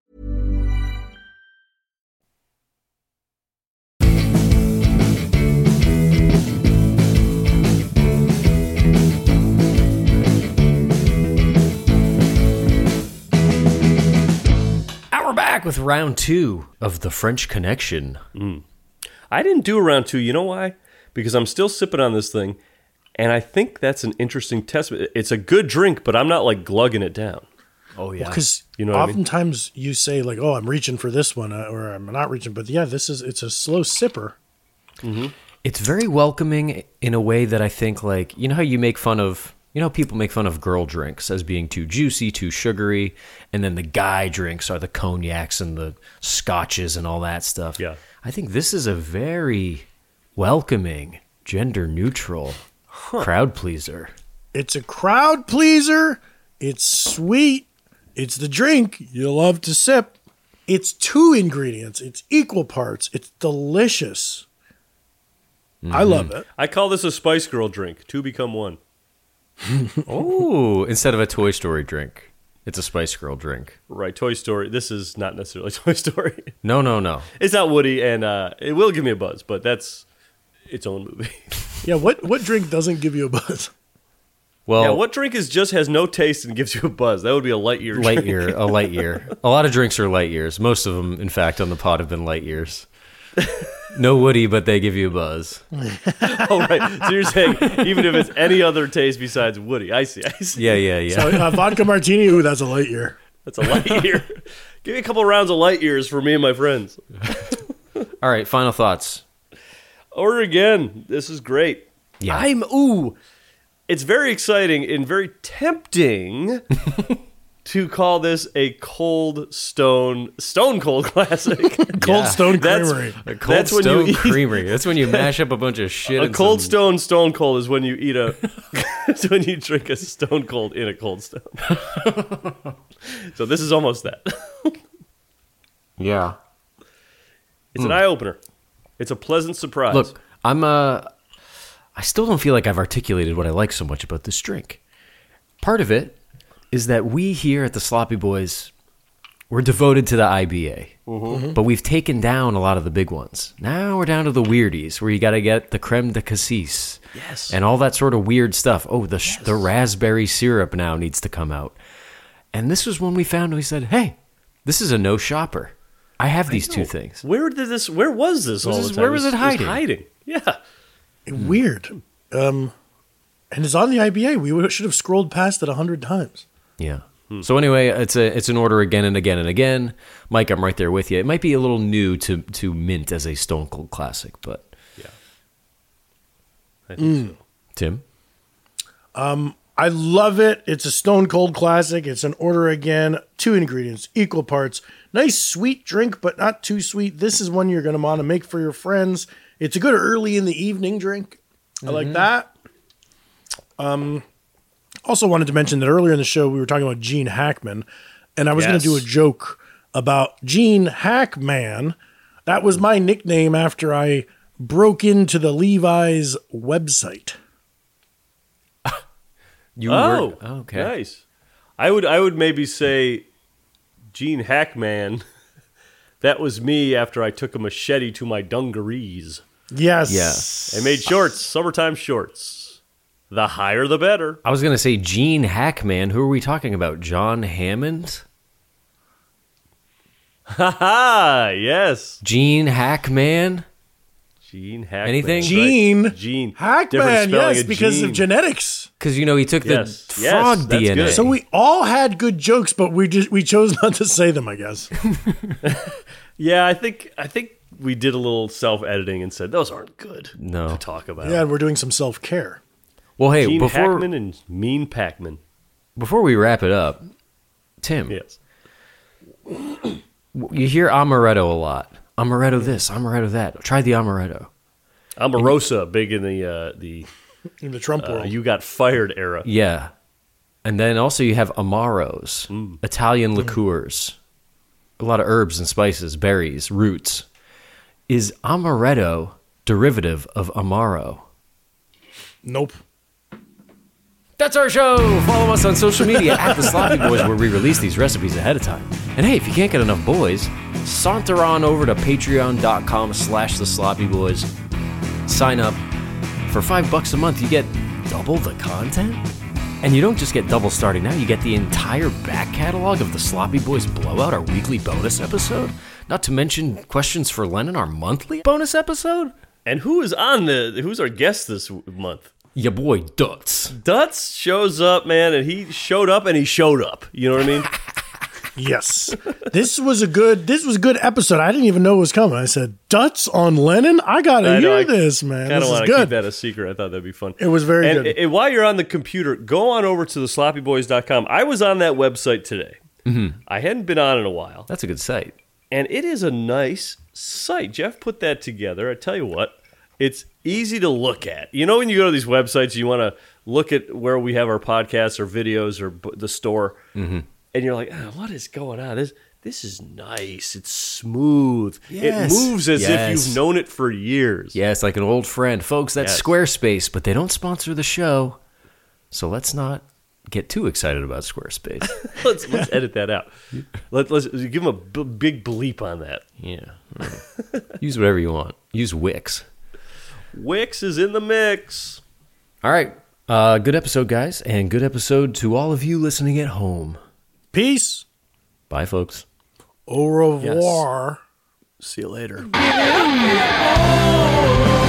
S3: We're back with round 2 of the French Connection.
S4: I didn't do round 2. You know why? Because I'm still sipping on this thing, and I think that's an interesting test. It's a good drink, but I'm not like glugging it down.
S3: Oh yeah,
S5: because
S4: you know what
S5: oftentimes you say like, "Oh, I'm reaching for this one," or "I'm not reaching." But yeah, it's a slow sipper.
S4: Mm-hmm.
S3: It's very welcoming in a way that I think, like, you know how you make fun of. You know, people make fun of girl drinks as being too juicy, too sugary, and then the guy drinks are the cognacs and the scotches and all that stuff.
S4: Yeah.
S3: I think this is a very welcoming, gender-neutral crowd pleaser.
S5: It's a crowd pleaser. It's sweet. It's the drink you love to sip. It's 2 ingredients. It's equal parts. It's delicious. I love it.
S4: I call this a Spice Girl drink. 2 become 1.
S3: Oh, instead of a Toy Story drink, it's a Spice Girl drink.
S4: Right, Toy Story. This is not necessarily Toy Story.
S3: No.
S4: It's not Woody, and it will give me a buzz, but that's its own movie.
S5: Yeah, what drink doesn't give you a buzz?
S3: Well,
S4: yeah, what drink just has no taste and gives you a buzz? That would be a light year drink.
S3: A light year. A lot of drinks are light years. Most of them, in fact, on the pod have been light years. No Woody, but they give you a buzz.
S4: Oh, right. So you're saying even if it's any other taste besides Woody. I see.
S3: Yeah.
S5: So vodka martini, ooh, that's a light year.
S4: That's a light year. Give me a couple rounds of light years for me and my friends.
S3: All right, final thoughts.
S4: Order again. This is great.
S3: Yeah.
S4: It's very exciting and very tempting to call this a stone cold classic.
S5: Cold Stone Creamery.
S3: A Cold Stone Creamery. That's when you mash up a bunch of shit.
S4: A Cold Stone Cold is when you eat it's when you drink a Stone Cold in a Cold Stone. So this is almost that.
S3: Yeah.
S4: It's an eye opener. It's a pleasant surprise.
S3: Look, I still don't feel like I've articulated what I like so much about this drink. Part of it is that we here at the Sloppy Boys, we're devoted to the IBA. Mm-hmm. But we've taken down a lot of the big ones. Now we're down to the weirdies, where you got to get the creme de cassis.
S4: Yes.
S3: And all that sort of weird stuff. Oh, the raspberry syrup now needs to come out. And this was when we found, we said, hey, this is a no shopper. I have these 2 things.
S4: Where was this all the time?
S3: Where was it hiding?
S4: It was hiding. Yeah.
S5: Weird. And it's on the IBA. We should have scrolled past it 100 times.
S3: Yeah. So anyway, it's an order again and again and again. Mike, I'm right there with you. It might be a little new to mint as a Stone Cold classic, but
S4: yeah, I think so.
S3: Tim,
S5: I love it. It's a Stone Cold classic. It's an order again. 2 ingredients, equal parts. Nice sweet drink, but not too sweet. This is one you're going to want to make for your friends. It's a good early in the evening drink. I like that. Also wanted to mention that earlier in the show, we were talking about Gene Hackman, and I was going to do a joke about Gene Hackman. That was my nickname after I broke into the Levi's website.
S3: Okay.
S4: Nice. I would maybe say Gene Hackman. That was me after I took a machete to my dungarees.
S5: Yes.
S4: I made shorts, summertime shorts. The higher, the better.
S3: I was going to say Gene Hackman. Who are we talking about? John Hammond?
S4: Ha ha! Yes.
S3: Gene Hackman.
S4: Gene Hackman.
S3: Anything?
S5: Gene.
S4: Different
S5: Hackman,
S4: spelling
S5: yes,
S4: of
S5: because
S4: Gene.
S5: of genetics.
S3: Because, he took the
S4: Yes.
S3: frog
S4: Yes, that's
S3: DNA.
S4: good.
S5: So we all had good jokes, but we chose not to say them, I guess.
S4: Yeah, I think we did a little self-editing and said those aren't good to talk about.
S5: Yeah, and we're doing some self-care.
S3: Well, hey,
S4: Gene Hackman and Mean Pac-Man.
S3: before we wrap it up, Tim,
S4: Yes.
S3: you hear amaretto a lot. Amaretto this, amaretto that. Try the amaretto.
S4: Omarosa, big in the
S5: In the Trump world.
S4: you got fired era.
S3: Yeah. And then also you have Amaros, Italian liqueurs, a lot of herbs and spices, berries, roots. Is amaretto derivative of Amaro?
S5: Nope.
S3: That's our show. Follow us on social media at The Sloppy Boys, where we release these recipes ahead of time. And hey, if you can't get enough boys, saunter on over to patreon.com/The Sloppy Boys. Sign up. For $5 a month, you get double the content. And you don't just get double starting now, you get the entire back catalog of The Sloppy Boys Blowout, our weekly bonus episode. Not to mention Questions for Lennon, our monthly bonus episode.
S4: And who's our guest this month?
S3: Ya boy, Dutz.
S4: Dutz shows up, man, and he showed up and he showed up. You know what I mean?
S5: Yes. This was a good episode. I didn't even know it was coming. I said, Dutz on Lennon? I gotta hear this, man.
S4: I kind
S5: This
S4: of
S5: is
S4: want to keep
S5: good.
S4: that a secret. I thought that'd be fun.
S5: It was very good.
S4: And while you're on the computer, go on over to thesloppyboys.com. I was on that website today.
S3: Mm-hmm.
S4: I hadn't been on in a while.
S3: That's a good site.
S4: And it is a nice site. Jeff put that together. I tell you what, it's easy to look at. You know, when you go to these websites, you want to look at where we have our podcasts or videos or the store, and you're like, what is going on? This is nice. It's smooth.
S3: Yes.
S4: It moves as
S3: Yes.
S4: if you've known it for years.
S3: Yeah, it's like an old friend. Folks, that's
S4: Yes.
S3: Squarespace, but they don't sponsor the show. So let's not get too excited about Squarespace.
S4: Let's edit that out. Let's give him a big bleep on that.
S3: Yeah. Right. Use whatever you want. Use Wix.
S4: Wix is in the mix.
S3: All right. Good episode, guys, and good episode to all of you listening at home.
S5: Peace.
S3: Bye, folks.
S5: Au revoir.
S4: See you later.
S6: Oh!